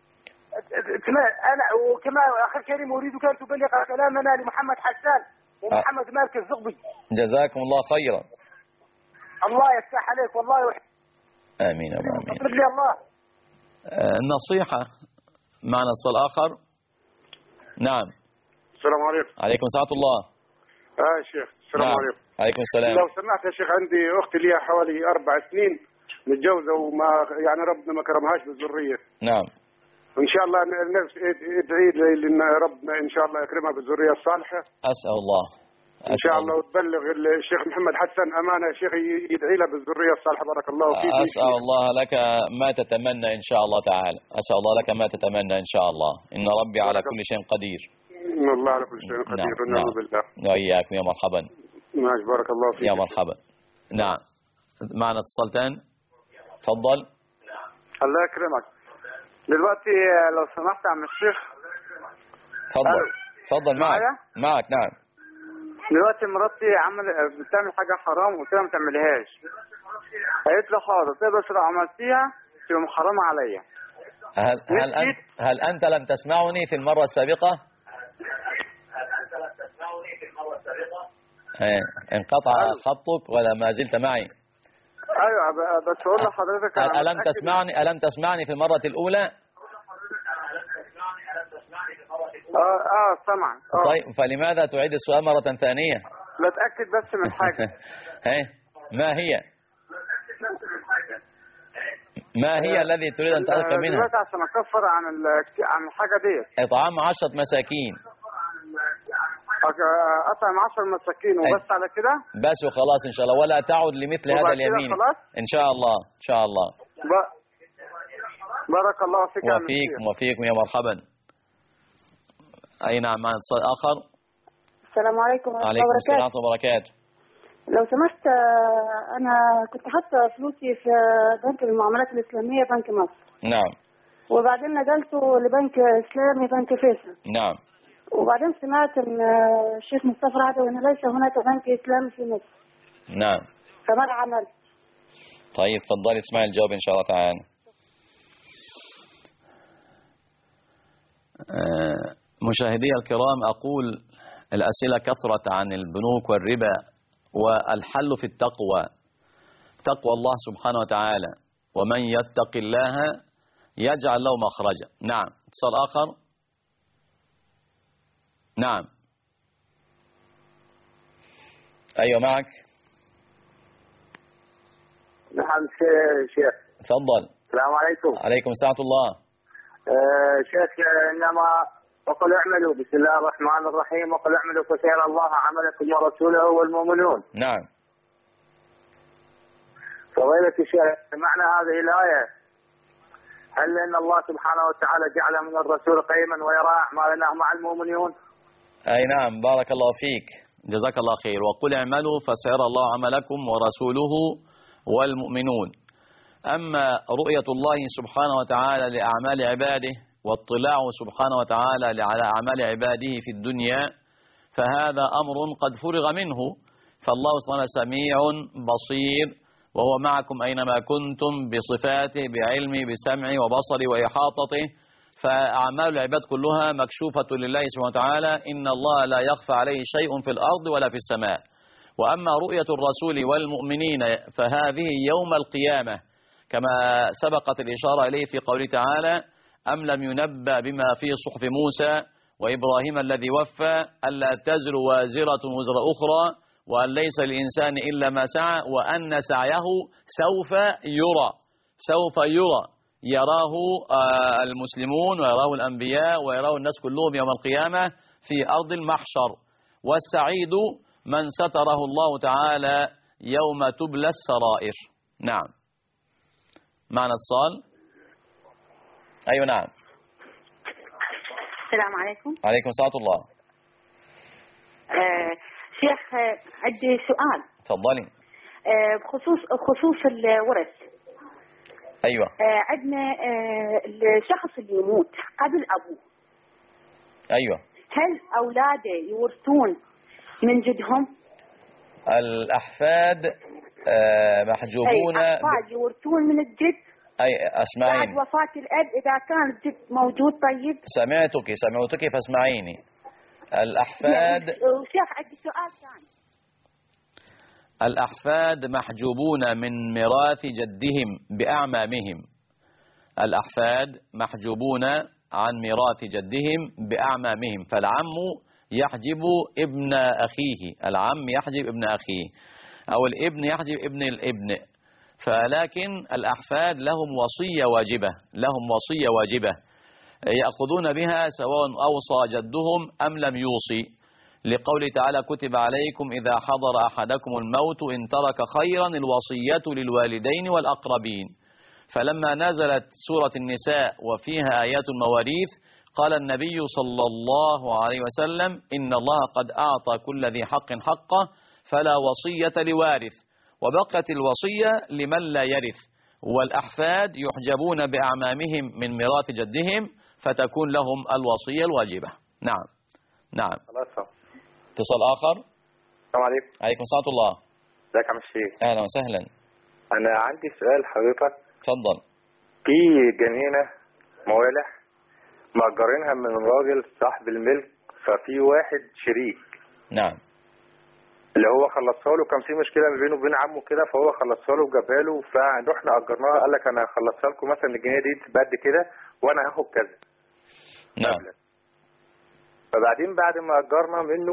أنا وكما أخي الكريم أريدك أن تبلغ كلامنا لمحمد حسان ومحمد مالك الزغبي. جزاكم الله خيرا. الله يفتح عليك والله يحب. آمين يا رب. آمين. لي الله. النصيحة. معنا اتصال آخر. نعم. السلام عليكم. عليكم السلام الله. اه يا شيخ السلام نعم. عليكم. عليكم السلام. لو سمحت يا شيخ، عندي أختي ليها حوالي أربع سنين متجوزة وما يعني ربنا ما كرمهاش بالذرية. نعم. وإن شاء الله الناس ادعي لي لأن ربنا إن شاء الله يكرمها بالذرية الصالحة. أسأل الله. أسأل إن شاء الله وتبلغ الشيخ محمد حسن أمانة يا شيخ يدعي لها بالذرية الصالحة. بارك الله فيك. أسأل الله لك ما تتمنى إن شاء الله تعالى. أسأل الله لك ما تتمنى إن شاء الله. إن ربي على كل شيء قدير. إن الله على كل شيء قدير. نعم. ونعم نعم. بالله. وإياكم يا مرحبا. ماشي بارك الله فيك. يا مرحبا. نعم. معنا اتصالتين. تفضل. الله يكرمك. دلوقتي لو سمحت يا عم الشيخ. تفضل. تفضل معك. معك نعم. دلوقتي مراتي عمل بتعمل حاجة حرام وقلت لها ما تعملهاش. قالت لي حاضر، طيب بس لو عملتيها تبقى محرمة عليا. هل هل أنت هل أنت لم تسمعني في المرة السابقة؟ ايه انقطع خطك ولا ما زلت معي؟ ايوه بس اقول لحضرتك ألم تسمعني ألم تسمعني في المرة الأولى؟ اه اه سمع. طيب فلماذا تعيد السؤال مرة ثانية؟ بتأكد بس من حاجة. ايه ما هي؟ ما هي الذي تريد أن تأكد منها؟ دلوقتي عشان أكفر عن عن الحاجة دي. إطعام عشرة مساكين. أطعم عشر مساكين وبس على كده؟ بس وخلاص إن شاء الله، ولا تعود لمثل هذا اليمين. إن شاء الله إن شاء الله. ب... بارك الله فيك. وفيكم وفيكم يا مرحبا. أي نعم. معنا اتصال آخر. السلام عليكم ورحمة الله عليكم وبركاته. السلام وبركاته. لو سمحت أنا كنت حاطة فلوسي في بنك المعاملات الإسلامية بنك مصر. نعم. وبعدين نقلته لبنك إسلامي بنك فيصل. نعم. وبعدين سمعت ان الشيخ مصطفى عدوي ان ليس هناك بنك اسلامي في مصر. نعم. فماذا عملت؟ طيب تفضلي اسمعي الجواب ان شاء الله تعالى. مشاهدي الكرام، اقول الاسئله كثرت عن البنوك والربا، والحل في التقوى، تقوى الله سبحانه وتعالى، ومن يتق الله يجعل له مخرجا. نعم. اتصال اخر. نعم. أيوة معك. نعم شيخ. تفضل. السلام عليكم. عليكم السلام الله. آه شيخ، إنما وقل اعملوا بسم الله الرحمن الرحيم وقل اعملوا فسيرى الله عملكم ورسوله والمؤمنون. نعم. فضيلة الشيخ، معنى هذه الآية هل أن الله سبحانه وتعالى جعل من الرسول قيما ويرى أعمالنا مع المؤمنين؟ أي نعم. بارك الله فيك، جزاك الله خير. وقل اعملوا فسيرى الله عملكم ورسوله والمؤمنون. أما رؤية الله سبحانه وتعالى لأعمال عباده واطلاعه سبحانه وتعالى على أعمال عباده في الدنيا، فهذا أمر قد فرغ منه. فالله سبحانه سميع بصير، وهو معكم أينما كنتم بصفاته بعلمه بسمعه وبصره وإحاطته. فأعمال العباد كلها مكشوفة لله سبحانه وتعالى، إن الله لا يخفى عليه شيء في الأرض ولا في السماء. وأما رؤية الرسول والمؤمنين فهذه يوم القيامة، كما سبقت الإشارة إليه في قوله تعالى: أم لم ينبأ بما في صحف موسى وإبراهيم الذي وفى ألا تزر وازرة وزر أخرى وأن ليس للإنسان إلا ما سعى وأن سعيه سوف يرى. سوف يرى، يراه المسلمون ويراه الأنبياء ويراه الناس كلهم يوم القيامة في أرض المحشر. والسعيد من ستره الله تعالى يوم تبلى السرائر. نعم. معنا اتصال. أيوة نعم. السلام عليكم. عليكم السلام ورحمة الله. آه شيخ، آه عندي سؤال. تفضلي. آه بخصوص خصوص الورث. أيوة. آه عندنا آه الشخص اللي يموت قبل أبوه. أيوة. هل أولاده يورثون من جدهم؟ الأحفاد آه محجوبون. أي أحفاد يورثون من الجد. أي أسمعين. بعد وفاة الأب إذا كان الجد موجود. طيب. سمعتك سمعتك فاسمعيني. الأحفاد. وشيخ عندي سؤال ثاني. الأحفاد محجوبون من ميراث جدهم بأعمامهم. الأحفاد محجوبون عن ميراث جدهم بأعمامهم. فالعم يحجب ابن أخيه، العم يحجب ابن أخيه، أو الابن يحجب ابن الابن. فلكن الأحفاد لهم وصية واجبة، لهم وصية واجبة يأخذون بها سواء أوصى جدهم أم لم يوصي، لقول تعالى: كتب عليكم إذا حضر أحدكم الموت إن ترك خيرا الوصية للوالدين والأقربين. فلما نزلت سورة النساء وفيها آيات المواريث قال النبي صلى الله عليه وسلم: إن الله قد أعطى كل ذي حق حقه فلا وصية لوارث، وبقت الوصية لمن لا يرث. والأحفاد يحجبون بأعمامهم من ميراث جدهم فتكون لهم الوصية الواجبة. نعم. نعم. اتصال آخر. السلام عليكم. عليكم السلام الله. ازيك يا عم الشيخ؟ أهلا وسهلا. أنا عندي سؤال حضرتك. اتفضل. في جنينة موالح مأجرينها من راجل صاحب الملك، ففي واحد شريك. نعم. اللي هو خلصها له، كان في مشكلة ما بينه وبين عمه كده، فهو خلصها له وجابها له، فروحنا أجرناها. قال لك أنا هخلصها لكم مثلا الجنينة دي بقد كده وأنا هاخد كذا. نعم. فبعدين بعد ما أجرنا منه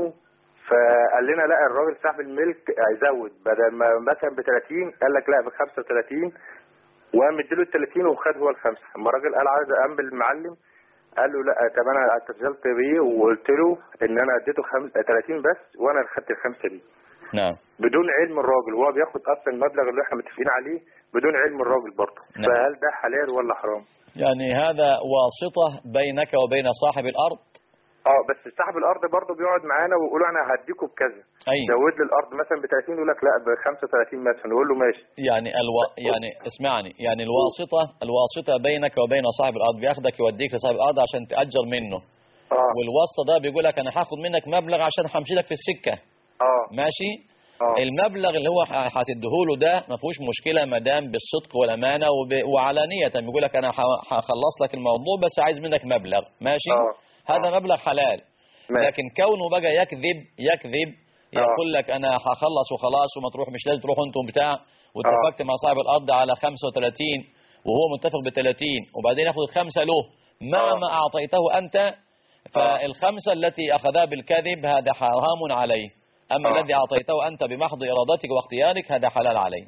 فقال لنا لا، الراجل صاحب الملك هيزود، بدل ما مثلا ب ثلاثين قال لك لا ب خمسة وثلاثين، وقام مديله ال ثلاثين وخد هو الخمسه. اما الراجل قال عايز قام بالمعلم قال له لا، طب انا اتصلت بيه وقلت له ان انا اديته ثلاثين بس وانا اللي خدت الخمسه دي. نعم. بدون علم الراجل، وهو بياخد اصلا المبلغ اللي احنا متفقين عليه بدون علم الراجل برضه. نعم. فهل ده حلال ولا حرام؟ يعني هذا واسطة بينك وبين صاحب الأرض. اه بس صاحب الارض برضه بيقعد معانا ويقول انا هديكم بكذا. أيوة. زود لي الارض مثلا ب ثلاثين يقول لك لا ب خمسة وثلاثين مثلا، نقول له ماشي. يعني الو... يعني اسمعني، يعني الواسطة الواسطة بينك وبين صاحب الارض، بياخدك يوديك لصاحب الارض عشان تأجر منه. اه. والواسطة ده بيقول لك انا هاخد منك مبلغ عشان همشي لك في السكة. اه. ماشي؟ اه. المبلغ اللي هو هتديهوله ده ما فيهوش مشكلة ما دام بالصدق والامانة وب... وعلانية. بيقول لك انا هخلص لك الموضوع بس عايز منك مبلغ. ماشي؟ اه. هذا اه. مبلغ حلال. لكن كونه بقى يكذب يكذب يقول لك انا هخلص وخلاص وما تروح، مش لازم تروحوا انتم بتاع، واتفقت مع صاحب الارض على خمسة وثلاثين وهو متفق ب ثلاثين، وبعدين ياخذ الخمسه له مع ما اعطيته انت، فالخمسه التي اخذها بالكذب هذا حرام عليه، اما الذي اعطيته انت بمحض ارادتك واختيارك هذا حلال عليه.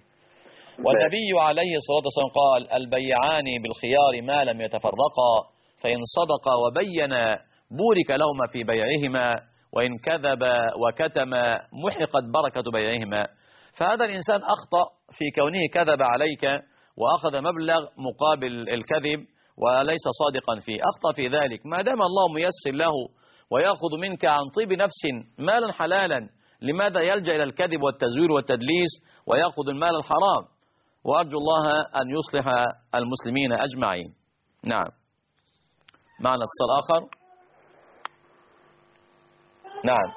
والنبي عليه الصلاه والسلام قال: البيعان بالخيار ما لم يتفرقا، فان صدقا وبينا بورك لهما في بيعهما، وإن كذب وكتم محقت بركة بيعهما. فهذا الإنسان أخطأ في كونه كذب عليك وأخذ مبلغ مقابل الكذب وليس صادقا فيه، أخطأ في ذلك. ما دام الله ميسر له ويأخذ منك عن طيب نفس مالا حلالا، لماذا يلجأ إلى الكذب والتزوير والتدليس ويأخذ المال الحرام؟ وأرجو الله أن يصلح المسلمين أجمعين. نعم. معنا اتصال آخر. نعم.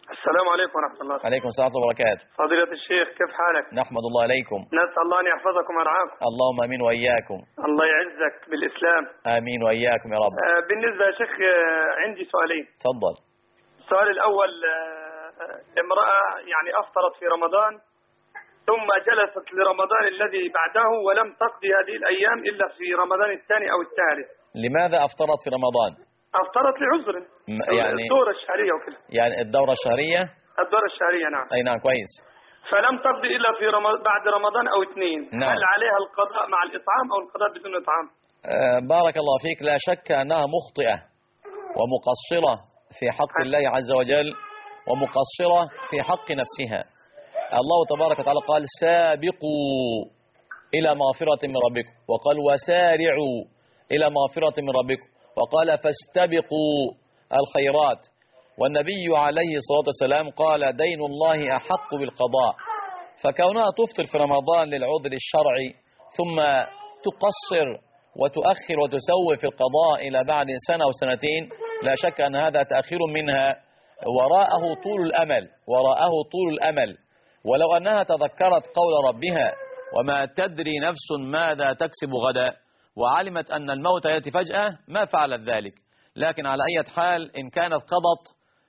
السلام عليكم ورحمة الله. عليكم السلام ورحمة الله وبركاته. فضيلة الشيخ كيف حالك؟ نحمد الله عليكم. نسأل الله أن يحفظكم ويرعاكم. اللهم آمين وإياكم. الله يعزك بالإسلام. آمين وإياكم يا رب. آه بالنسبة يا شيخ آه عندي سؤالين. تفضل. السؤال الأول آه امرأة يعني أفطرت في رمضان ثم جلست لرمضان الذي بعده ولم تقضي هذه الأيام إلا في رمضان الثاني أو الثالث. لماذا أفطرت في رمضان؟ أفطرت لعذر يعني الدورة الشهرية وكذا. يعني الدورة الشهرية؟ الدورة الشهرية نعم. أي نعم كويس. فلم تقضي إلا في رمضان بعد رمضان أو اثنين. نعم. هل عليها القضاء مع الإطعام أو القضاء بدون إطعام؟ آه بارك الله فيك. لا شك أنها مخطئة ومقصرة في حق الله عز وجل ومقصرة في حق نفسها. الله تبارك وتعالى قال سابقوا إلى مغفرة من ربكم، وقال وسارعوا إلى مغفرة من ربكم، وقال فاستبقوا الخيرات. والنبي عليه الصلاة والسلام قال دين الله أحق بالقضاء. فكونها تفطر في رمضان للعذر الشرعي ثم تقصر وتؤخر وتسوي في القضاء إلى بعد سنة أو سنتين، لا شك أن هذا تأخير منها وراءه طول الأمل وراءه طول الأمل. ولو أنها تذكرت قول ربها وما تدري نفس ماذا تكسب غدا، وعلمت أن الموت يأتي فجأة ما فعلت ذلك. لكن على أي حال إن كانت قضت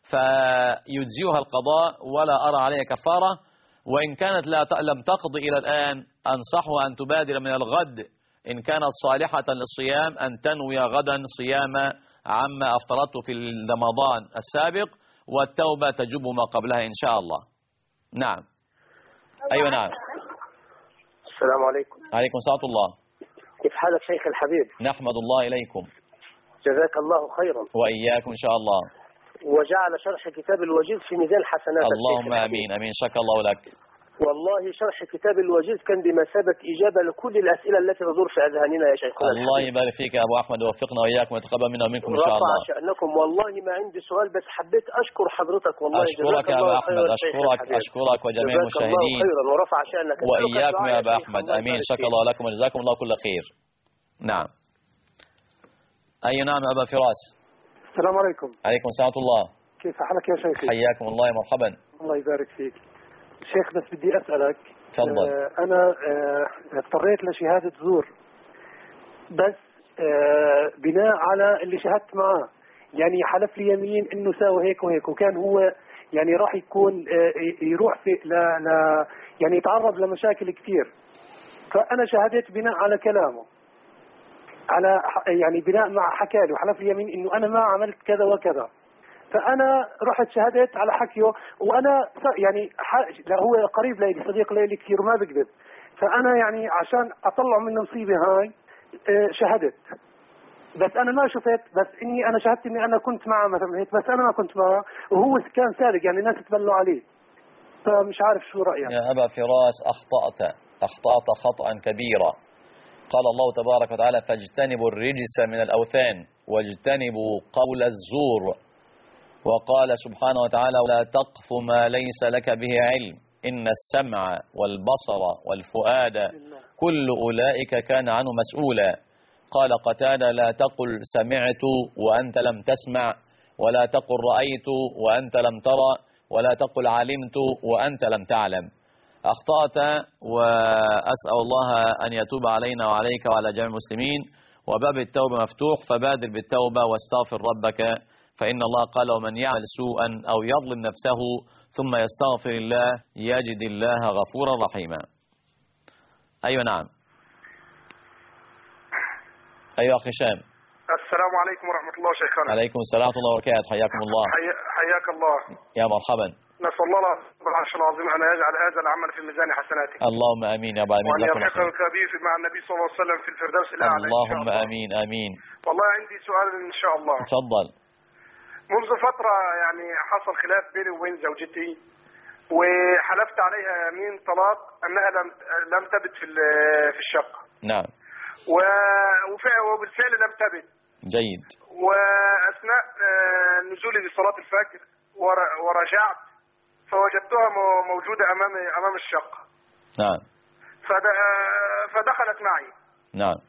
فيجزيها القضاء ولا أرى عليها كفارة، وإن كانت لا لم تقضي إلى الآن أنصحها أن تبادر من الغد إن كانت صالحة للصيام أن تنوي غدا صيام عما أفطرته في رمضان السابق، والتوبة تجب ما قبلها إن شاء الله. نعم. أيوة نعم. السلام عليكم. عليكم السلام الله. كيف حالك شيخ الحبيب؟ نحمد الله إليكم. جزاك الله خيرا. وإياكم إن شاء الله. وجعل شرح كتاب الوجيز في ميزان حسناتك. اللهم آمين آمين. شكر الله لك. والله شرح كتاب الوجيز كان بمثابة إجابة لكل الأسئلة التي تدور في أذهاننا يا شيخ. الله يبارك فيك يا أبو أحمد ووفقنا وإياكم ويتقبل منا ومنكم إن شاء الله. رفع شأنكم. والله ما عندي سؤال بس حبيت أشكر حضرتك والله. أشكرك يا أبو أحمد. أشكرك أشكرك وجميع المشاهدين. خيرا ورفع شأنك. وإياكم يا أبو أحمد. آمين. شكر الله لكم وجزاكم الله كل خير. نعم. أي نعم أبا فراس. السلام عليكم. عليكم السلام الله. كيف حالك يا شيخي؟ حياكم الله مرحبا. الله يبارك فيك. شيخ بس بدي أسألك. تفضل. آه أنا آه اضطريت لشهادة زور بس آه بناء على اللي شهدت معاه، يعني حلف لي يمين إنه ساوي هيك وهيك، وكان هو يعني راح يكون آه يروح في لا لا يعني يتعرض لمشاكل كثير، فأنا شهدت بناء على كلامه، على يعني بناء مع حكى لي وحلف لي يمين إنه أنا ما عملت كذا وكذا، فأنا رحت شهدت على حكيه، وأنا يعني لا هو قريب لي صديق لي كثير وما بكذب، فأنا يعني عشان أطلع من المصيبة هاي شهدت، بس أنا ما شفت، بس إني أنا شهدت إني أنا كنت معه مثلا هيك، بس أنا ما كنت معه وهو كان سارق، يعني الناس تبلوا عليه، فمش عارف شو رأيك. يا أبا فراس أخطأت أخطأت خطأ كبيرا. قال الله تبارك وتعالى فاجتنبوا الرجس من الأوثان واجتنبوا قول الزور، وقال سبحانه وتعالى ولا تقف ما ليس لك به علم إن السمع والبصر والفؤاد كل أولئك كان عنه مسؤولا. قال قتادة لا تقل سمعت وأنت لم تسمع، ولا تقل رأيت وأنت لم ترى، ولا تقل علمت وأنت لم تعلم. أخطأت، وأسأل الله أن يتوب علينا وعليك وعلى جميع المسلمين، وباب التوبة مفتوح، فبادر بالتوبة واستغفر ربك، فإن الله قال ومن يعمل سوءا أو يظلم نفسه ثم يستغفر الله يجد الله غفورا رحيما. أيوة نعم. أيوة أخي هشام. السلام عليكم ورحمة الله شيخنا. عليكم السلام ورحمة الله وبركاته. حياكم الله. حياك الله. يا مرحبا. نسأل الله العرش العظيم أن يجعل هذا العمل في ميزان حسناته. اللهم آمين يا رب العالمين. وأن يرفقك به مع النبي صلى الله عليه وسلم في الفردوس الأعلى. اللهم آمين آمين. والله عندي سؤال إن شاء الله. تفضل. منذ فترة يعني حصل خلاف بيني وبين زوجتي، وحلفت عليها يمين طلاق أنها لم لم تبت في في الشقة. نعم. وبالفعل لم تبت. جيد. وأثناء نزولي لصلاة الفجر ورجعت فوجدتها موجودة أمام أمام الشقة. نعم. فدخلت معي. نعم.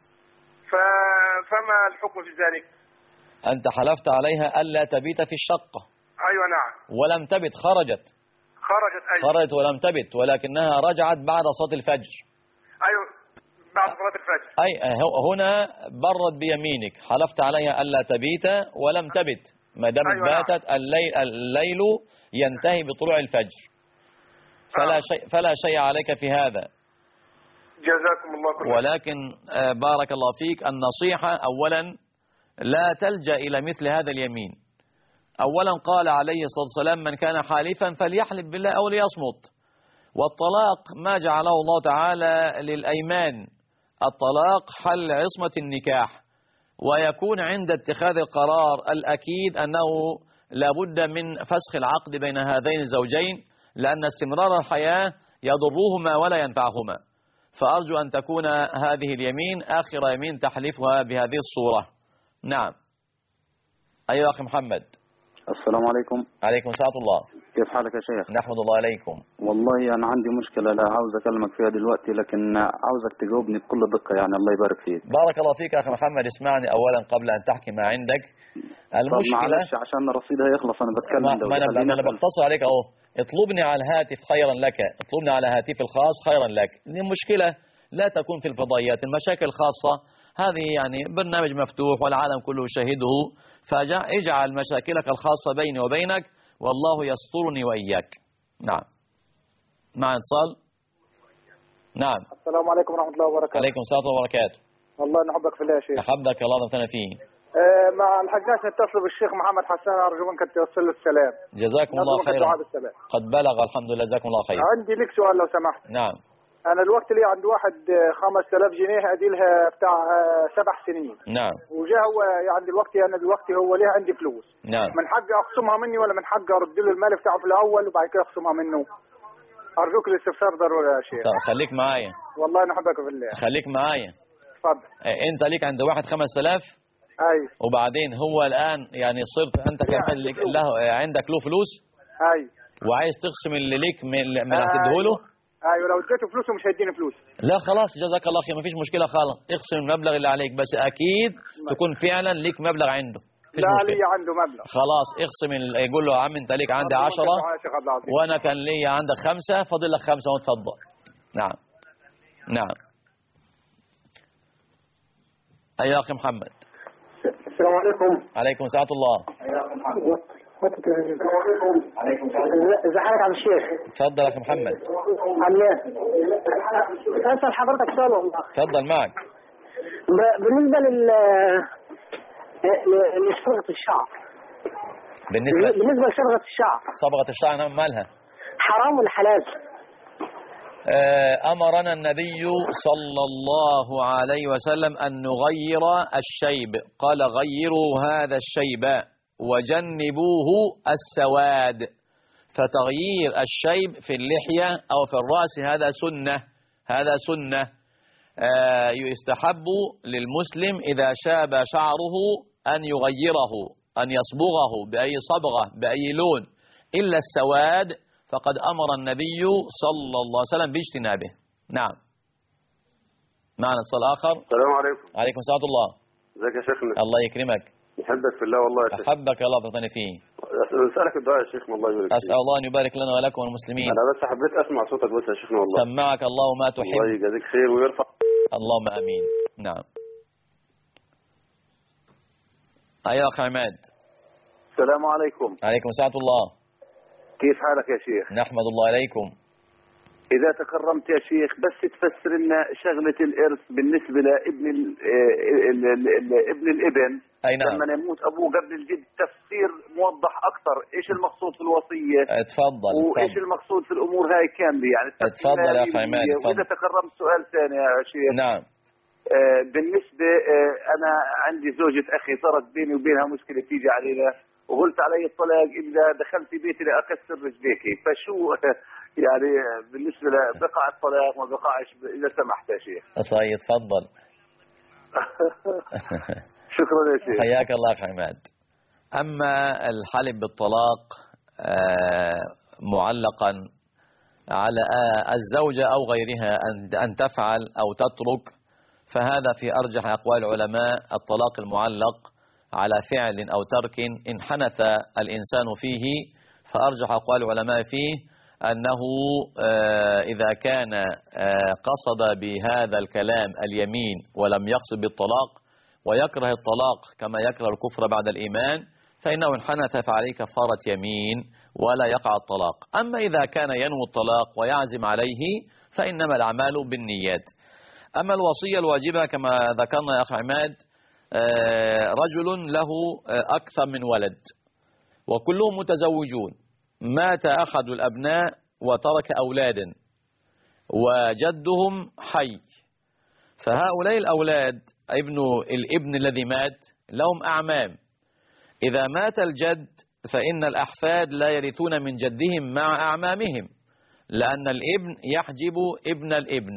فما الحكم في ذلك؟ أنت حلفت عليها ألا تبيت في الشقة. أيوة نعم. ولم تبت، خرجت خرجت أيوة. خرجت ولم تبت، ولكنها رجعت بعد صلاة الفجر. أيوة بعد صلاة الفجر. أي هنا برت بيمينك، حلفت عليها ألا تبيت ولم تبت، ما دامت أيوة باتت نعم. الليل, الليل ينتهي بطلوع الفجر، فلا آه. شيء فلا شيء عليك في هذا. جزاكم الله كل خير. ولكن بارك الله فيك، النصيحة أولا لا تلجأ إلى مثل هذا اليمين. أولا قال عليه الصلاة والسلام: من كان حالفا فليحلف بالله أو ليصمت. والطلاق ما جعله الله تعالى للأيمان، الطلاق حل عصمة النكاح، ويكون عند اتخاذ القرار الأكيد أنه لابد من فسخ العقد بين هذين الزوجين، لأن استمرار الحياة يضرهما ولا ينفعهما. فأرجو أن تكون هذه اليمين آخر يمين تحلفها بهذه الصورة. نعم. أيها أخي محمد. السلام عليكم. عليكم السلام الله. كيف حالك يا شيخ؟ نحمد الله عليكم. والله أنا عندي مشكلة لا عاوز أكلمك فيها دلوقتي، لكن عاوزك تجاوبني بكل دقة يعني. الله يبارك فيك. بارك الله فيك يا أخي محمد. اسمعني أولا قبل أن تحكي ما عندك. المشكلة معلش عشان رصيدها يخلص أنا بتكلم. ما, ما أنا, أنا بقتصر عليك أهو. اطلبني على الهاتف خيرا لك، اطلبني على هاتفي الخاص خيرا لك. المشكلة لا تكون في الفضائيات، المشاكل الخاصة هذه يعني برنامج مفتوح والعالم كله يشاهده، فاجعل مشاكلك الخاصة بيني وبينك والله يسترني وإياك. نعم. مع اتصال. نعم. السلام عليكم ورحمة الله وبركاته. عليكم السلام ورحمة الله وبركاته. والله نحبك في الله يا شيخ. أحبك الله ضمتنا فيه. آه ما لحقناش نتصل بالشيخ محمد حسان، أرجو منك توصل له السلام. جزاكم الله خيرا. قد بلغ الحمد لله، جزاكم الله خير. عندي لك سؤال لو سمحت. نعم. أنا الوقت لي عند واحد خمسة آلاف جنيه أدي لها بتاع سبع سنين. نعم. وجاء هو يعني دلوقتي أنا دلوقتي هو ليه عندي فلوس. نعم. من حقي أخصمها مني ولا من حقي أرد له المال بتاعه في الأول وبعد كده أخصمها منه؟ أرجوك الاستفسار ضروري يا شيخ. طب خليك معايا. والله نحبك في الله. خليك معايا. اتفضل. أنت ليك عند واحد خمسة آلاف. أيوه. وبعدين هو الآن يعني صرت أنت كمان له عندك له فلوس. أيوه. وعايز تقسم اللي ليك من اللي هتديه له. ايوه لو اديته فلوسه مش هيديني فلوس. لا خلاص جزاك الله خير، مفيش مشكله خالص، اقسم المبلغ اللي عليك، بس اكيد تكون فعلا ليك مبلغ عنده. لا لي عنده مبلغ. خلاص اقسم، يقول له يا عم انت ليك عندي عشرة وانا كان لي عندك خمسة، فاضل لك خمسة وتفضل. نعم. نعم. ايها اخي محمد. السلام عليكم. عليكم السلام الله. ايها اخي محمد. ازي حالك يا عم الشيخ؟ اتفضل يا اخي محمد. عامل ايه؟ اسال حضرتك سؤال والله. اتفضل معك. بالنسبه لل لصبغه الشعر. بالنسبه بالنسبه لصبغه الشعر. صبغه الشعر مالها؟ حرام ولا حلال؟ أمرنا النبي صلى الله عليه وسلم أن نغير الشيب، قال غيروا هذا الشيب وجنبوه السواد. فتغيير الشيب في اللحية أو في الرأس هذا سنة، هذا سنة. يستحب للمسلم إذا شاب شعره أن يغيره، أن يصبغه بأي صبغة بأي لون، إلا السواد فقد أمر النبي صلى الله عليه وسلم باجتنابه. نعم. معنا اتصال آخر. السلام عليكم. عليكم السلام الله. ازيك يا شيخنا؟ الله يكرمك. أحبك في الله والله يا شيخ. أحبك الله بطني فيه. أسألك الدعاء يا شيخنا الله يبارك فيك. أسأل الله أن يبارك لنا ولكم والمسلمين. أنا بس حبيت أسمع صوتك بس يا شيخنا والله. سمعك الله ما تحب. الله يجازيك خير ويرفع. اللهم آمين. نعم. أيها أخي عماد. السلام عليكم. عليكم السلام الله. كيف حالك يا شيخ؟ نحمد الله عليكم. إذا تكرمت يا شيخ بس تفسر لنا شغلة الإرث بالنسبة لابن ال ال ال ال ابن الابن. أي نعم. لما يموت أبوه قبل الجد، تفسير موضح أكثر إيش المقصود في الوصية. اتفضل. وإيش المقصود في الأمور هاي كاملة يعني. اتفضل يا أخي عماد. وإذا تكرمت سؤال ثاني يا شيخ. نعم. آه بالنسبة آه أنا عندي زوجة أخي صارت بيني وبينها مشكلة تيجي علينا، وقلت علي الطلاق إذا دخلت بيتي لأكسر رجليك، فشو يعني بالنسبة لبقع الطلاق ما بقعش إذا سمحت يا شيخ. طيب تفضل. شكرا يا شيخ. حياك الله أخي عماد. أما الحلف بالطلاق معلقا على الزوجة أو غيرها أن تفعل أو تترك، فهذا في أرجح أقوال العلماء الطلاق المعلق على فعل أو ترك إن حنث الإنسان فيه، فأرجح أقوال العلماء فيه أنه إذا كان قصد بهذا الكلام اليمين ولم يقصد بالطلاق ويكره الطلاق كما يكره الكفر بعد الإيمان، فإنه إن حنث فعليه كفارة يمين ولا يقع الطلاق. أما إذا كان ينوي الطلاق ويعزم عليه فإنما الأعمال بالنيات. أما الوصية الواجبة كما ذكرنا يا أخي عماد، رجل له أكثر من ولد وكلهم متزوجون، مات أحد الأبناء وترك أولادا وجدهم حي، فهؤلاء الأولاد ابن الابن الذي مات لهم أعمام. إذا مات الجد فإن الأحفاد لا يرثون من جدهم مع أعمامهم، لأن الابن يحجب ابن الابن،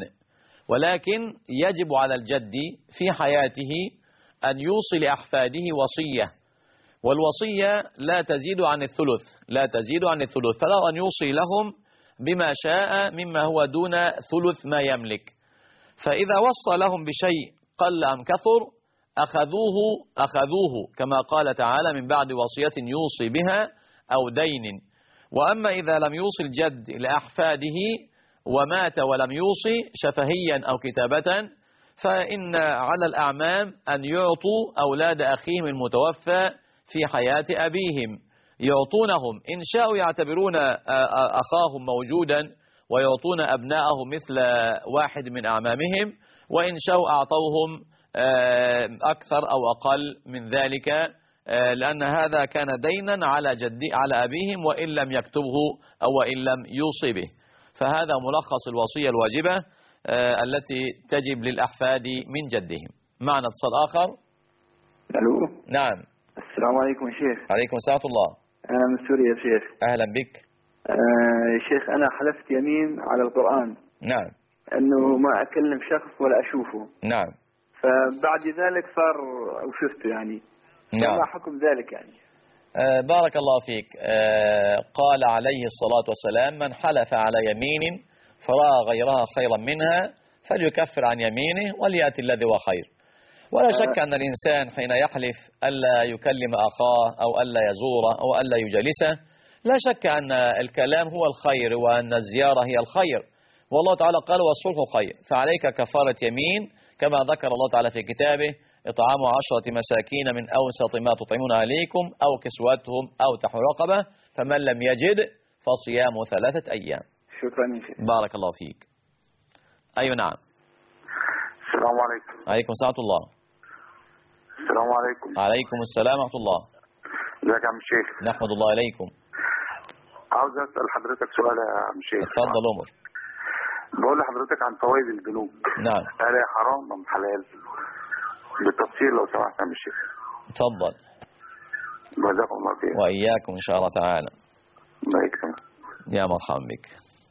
ولكن يجب على الجد في حياته أن يوصي لأحفاده وصية، والوصية لا تزيد عن الثلث لا تزيد عن الثلث فله أن يوصي لهم بما شاء مما هو دون ثلث ما يملك. فإذا وصى لهم بشيء قل أم كثر أخذوه أخذوه كما قال تعالى من بعد وصية يوصي بها أو دين. وأما إذا لم يوصي الجد لأحفاده ومات ولم يوصي شفهيا أو كتابة، فإن على الأعمام أن يعطوا أولاد أخيهم المتوفى في حياة أبيهم، يعطونهم إن شاءوا يعتبرون أخاهم موجودا ويعطون أبناءهم مثل واحد من أعمامهم، وإن شاءوا أعطوهم أكثر أو أقل من ذلك، لأن هذا كان دينا على جدي على أبيهم وإن لم يكتبه أو وإن لم يوصي به. فهذا ملخص الوصية الواجبة التي تجب للأحفاد من جدهم. معنا اتصال آخر. ألو. نعم. السلام عليكم يا شيخ. عليكم السلام ورحمة الله. أنا من سوريا يا شيخ. أهلا بك. آه يا شيخ أنا حلفت يمين على القرآن. نعم. أنه ما أكلم شخص ولا أشوفه. نعم. فبعد ذلك صار وشفته يعني. نعم. ما حكم ذلك يعني؟ آه بارك الله فيك. آه قال عليه الصلاة والسلام من حلف على يمين فرأى غيرها خيرا منها فليكفر عن يمينه وليأتي الذي هو خير. ولا شك أن الإنسان حين يحلف ألا يكلم أخاه أو ألا يزوره أو ألا يجالسه، لا شك أن الكلام هو الخير وأن الزيارة هي الخير، والله تعالى قال والصلح خير، فعليك كفارة يمين كما ذكر الله تعالى في كتابه إطعام عشرة مساكين من أوسط ما تطعمون عليكم أو كسوتهم أو تحرير رقبة فمن لم يجد فصيام ثلاثة أيام. شكرا يا شيخ. بارك الله فيك. أيوة نعم. السلام عليكم. عليكم السلام ورحمة الله. السلام عليكم. عليكم السلام ورحمة الله. ازيك يا عم الشيخ؟ نحمد الله عليكم. عاوز اسال حضرتك سؤال يا عم الشيخ. اتفضل عمر. بقول لحضرتك عن فوائد البنوك. نعم. هل هي حرام ام حلال؟ بالتفصيل لو سمحت يا عم الشيخ. اتفضل. جزاكم الله خير. واياكم ان شاء الله تعالى. الله يكرمك. يا مرحبا بك.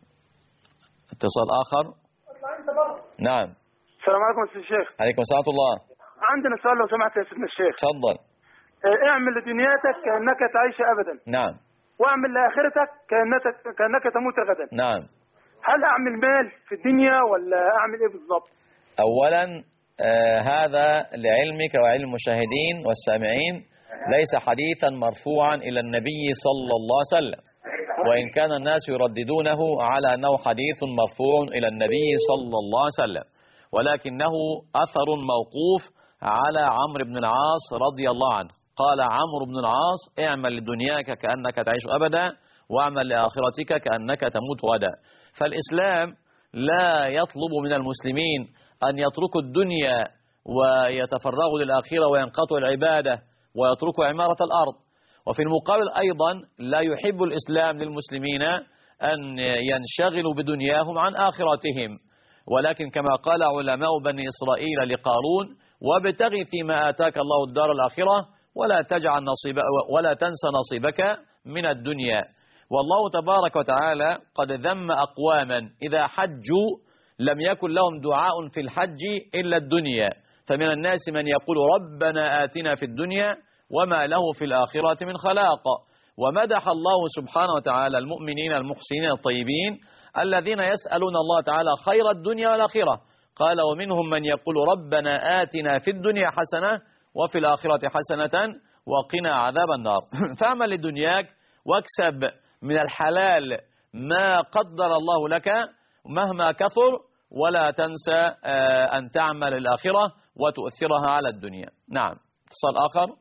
اتصال اخر. نعم. السلام عليكم يا الشيخ. عليكم السلام ورحمة الله. عندنا سؤال لو سمحت يا سيدنا الشيخ. تفضل. اعمل لدنياك كأنك تعيش أبدا. نعم. واعمل لآخرتك كأنك كأنك تموت غدا. نعم. هل أعمل مال في الدنيا ولا أعمل إيه بالضبط؟ أولا آه هذا لعلمك وعلم المشاهدين والسامعين ليس حديثا مرفوعا إلى النبي صلى الله عليه وسلم، وإن كان الناس يرددونه على أنه حديث مرفوع إلى النبي صلى الله عليه وسلم، ولكنه أثر موقوف على عمرو بن العاص رضي الله عنه. قال عمرو بن العاص اعمل لدنياك كأنك تعيش أبدا واعمل لآخرتك كأنك تموت غدا. فالإسلام لا يطلب من المسلمين أن يتركوا الدنيا ويتفرغوا للآخرة وينقطعوا العبادة ويتركوا عمارة الأرض. وفي المقابل أيضا لا يحب الإسلام للمسلمين أن ينشغلوا بدنياهم عن آخرتهم، ولكن كما قال علماء بني إسرائيل لقارون وابتغي فيما آتاك الله الدار الآخرة ولا تجعل نصيبك ولا تنسى نصيبك من الدنيا. والله تبارك وتعالى قد ذم أقواما إذا حجوا لم يكن لهم دعاء في الحج إلا الدنيا، فمن الناس من يقول ربنا آتنا في الدنيا وما له في الآخرة من خلاق. ومدح الله سبحانه وتعالى المؤمنين المحسنين الطيبين الذين يسألون الله تعالى خير الدنيا والآخرة، قال ومنهم من يقول ربنا آتنا في الدنيا حسنة وفي الآخرة حسنة وقنا عذاب النار. فاعمل لدنياك واكسب من الحلال ما قدر الله لك مهما كثر، ولا تنسى أن تعمل الآخرة وتؤثرها على الدنيا. نعم. اتصال آخر.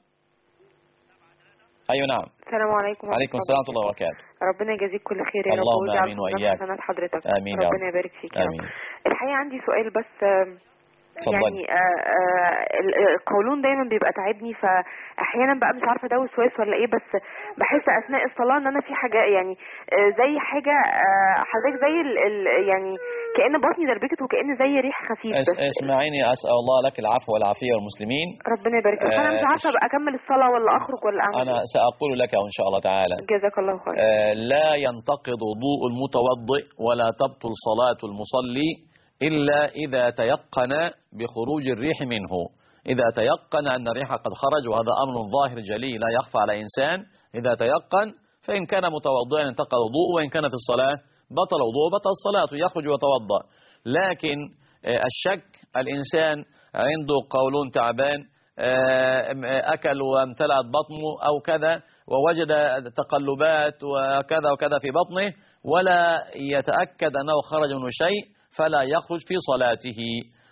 أيوة نعم. السلام عليكم. عليكم السلام ورحمة الله وبركاته. ربنا يجازيك كل خير يا رب. اللهم آمين وإياك. حضرتك. آمين. ربنا يبارك فيك يا رب. الحقيقة عندي سؤال بس، يعني آآ آآ القولون دايما بيبقى تعبني، فاحيانا بقى مش عارفه ده وسواس ولا ايه، بس بحس اثناء الصلاه ان انا في حاجه يعني زي حاجه حضرتك زي ال ال يعني كأن بطني دربكت وكأن زي ريح خفيف. بس اسمعيني، اسال الله لك العفو والعافيه والمسلمين. ربنا يبارك فيك. انا مش عارفه بقى اكمل الصلاه ولا اخرج ولا اعمل. انا ساقول لك ان شاء الله تعالى. جزاك الله خير. لا ينتقض وضوء المتوضئ ولا تبطل صلاه المصلي إلا إذا تيقن بخروج الريح منه. إذا تيقن أن الريح قد خرج، وهذا أمر ظاهر جلي لا يخفى على إنسان، إذا تيقن فإن كان متوضئا انتقض وضوءه، وإن كان في الصلاة بطل وضوءه بطل الصلاة، يخرج ويتوضأ. لكن الشك، الإنسان عنده قولون تعبان، أكل وامتلأت بطنه أو كذا، ووجد تقلبات وكذا وكذا في بطنه، ولا يتأكد أنه خرج منه شيء، فلا يخرج في صلاته.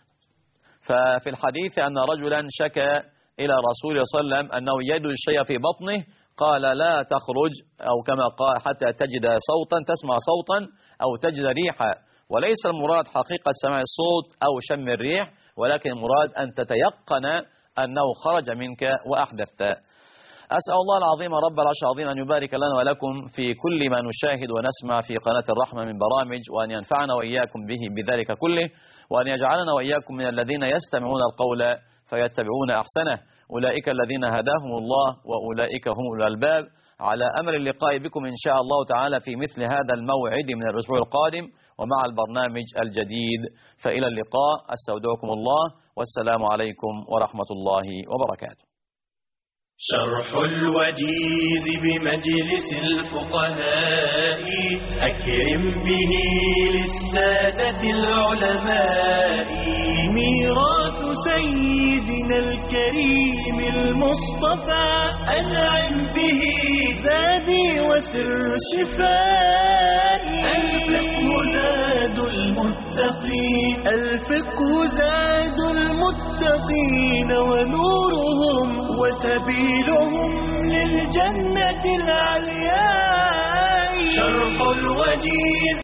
ففي الحديث أن رجلا شكى إلى رسول الله صلى الله عليه وسلم أنه يجد الشيء في بطنه، قال لا تخرج، أو كما قال حتى تجد صوتا، تسمع صوتا أو تجد ريحا. وليس المراد حقيقة سماع الصوت أو شم الريح، ولكن المراد أن تتيقن أنه خرج منك وأحدثت. أسأل الله العظيم رب العرش العظيم أن يبارك لنا ولكم في كل ما نشاهد ونسمع في قناة الرحمة من برامج، وأن ينفعنا وإياكم به بذلك كله، وأن يجعلنا وإياكم من الذين يستمعون القول فيتبعون أحسنه. أولئك الذين هداهم الله وأولئك هم أولو الألباب. على أمل اللقاء بكم إن شاء الله تعالى في مثل هذا الموعد من الأسبوع القادم ومع البرنامج الجديد. فإلى اللقاء، أستودعكم الله، والسلام عليكم ورحمة الله وبركاته. شرح الوجيز بمجلس الفقهاء أكرم به للسادة العلماء. ميراث سيدنا الكريم المصطفى أنعم به زادي وسر شفائي. الفقه زاد المتقين، الفقه زاد المتقين ونورهم وسبيلهم للجنة العليا. شرح الوجيز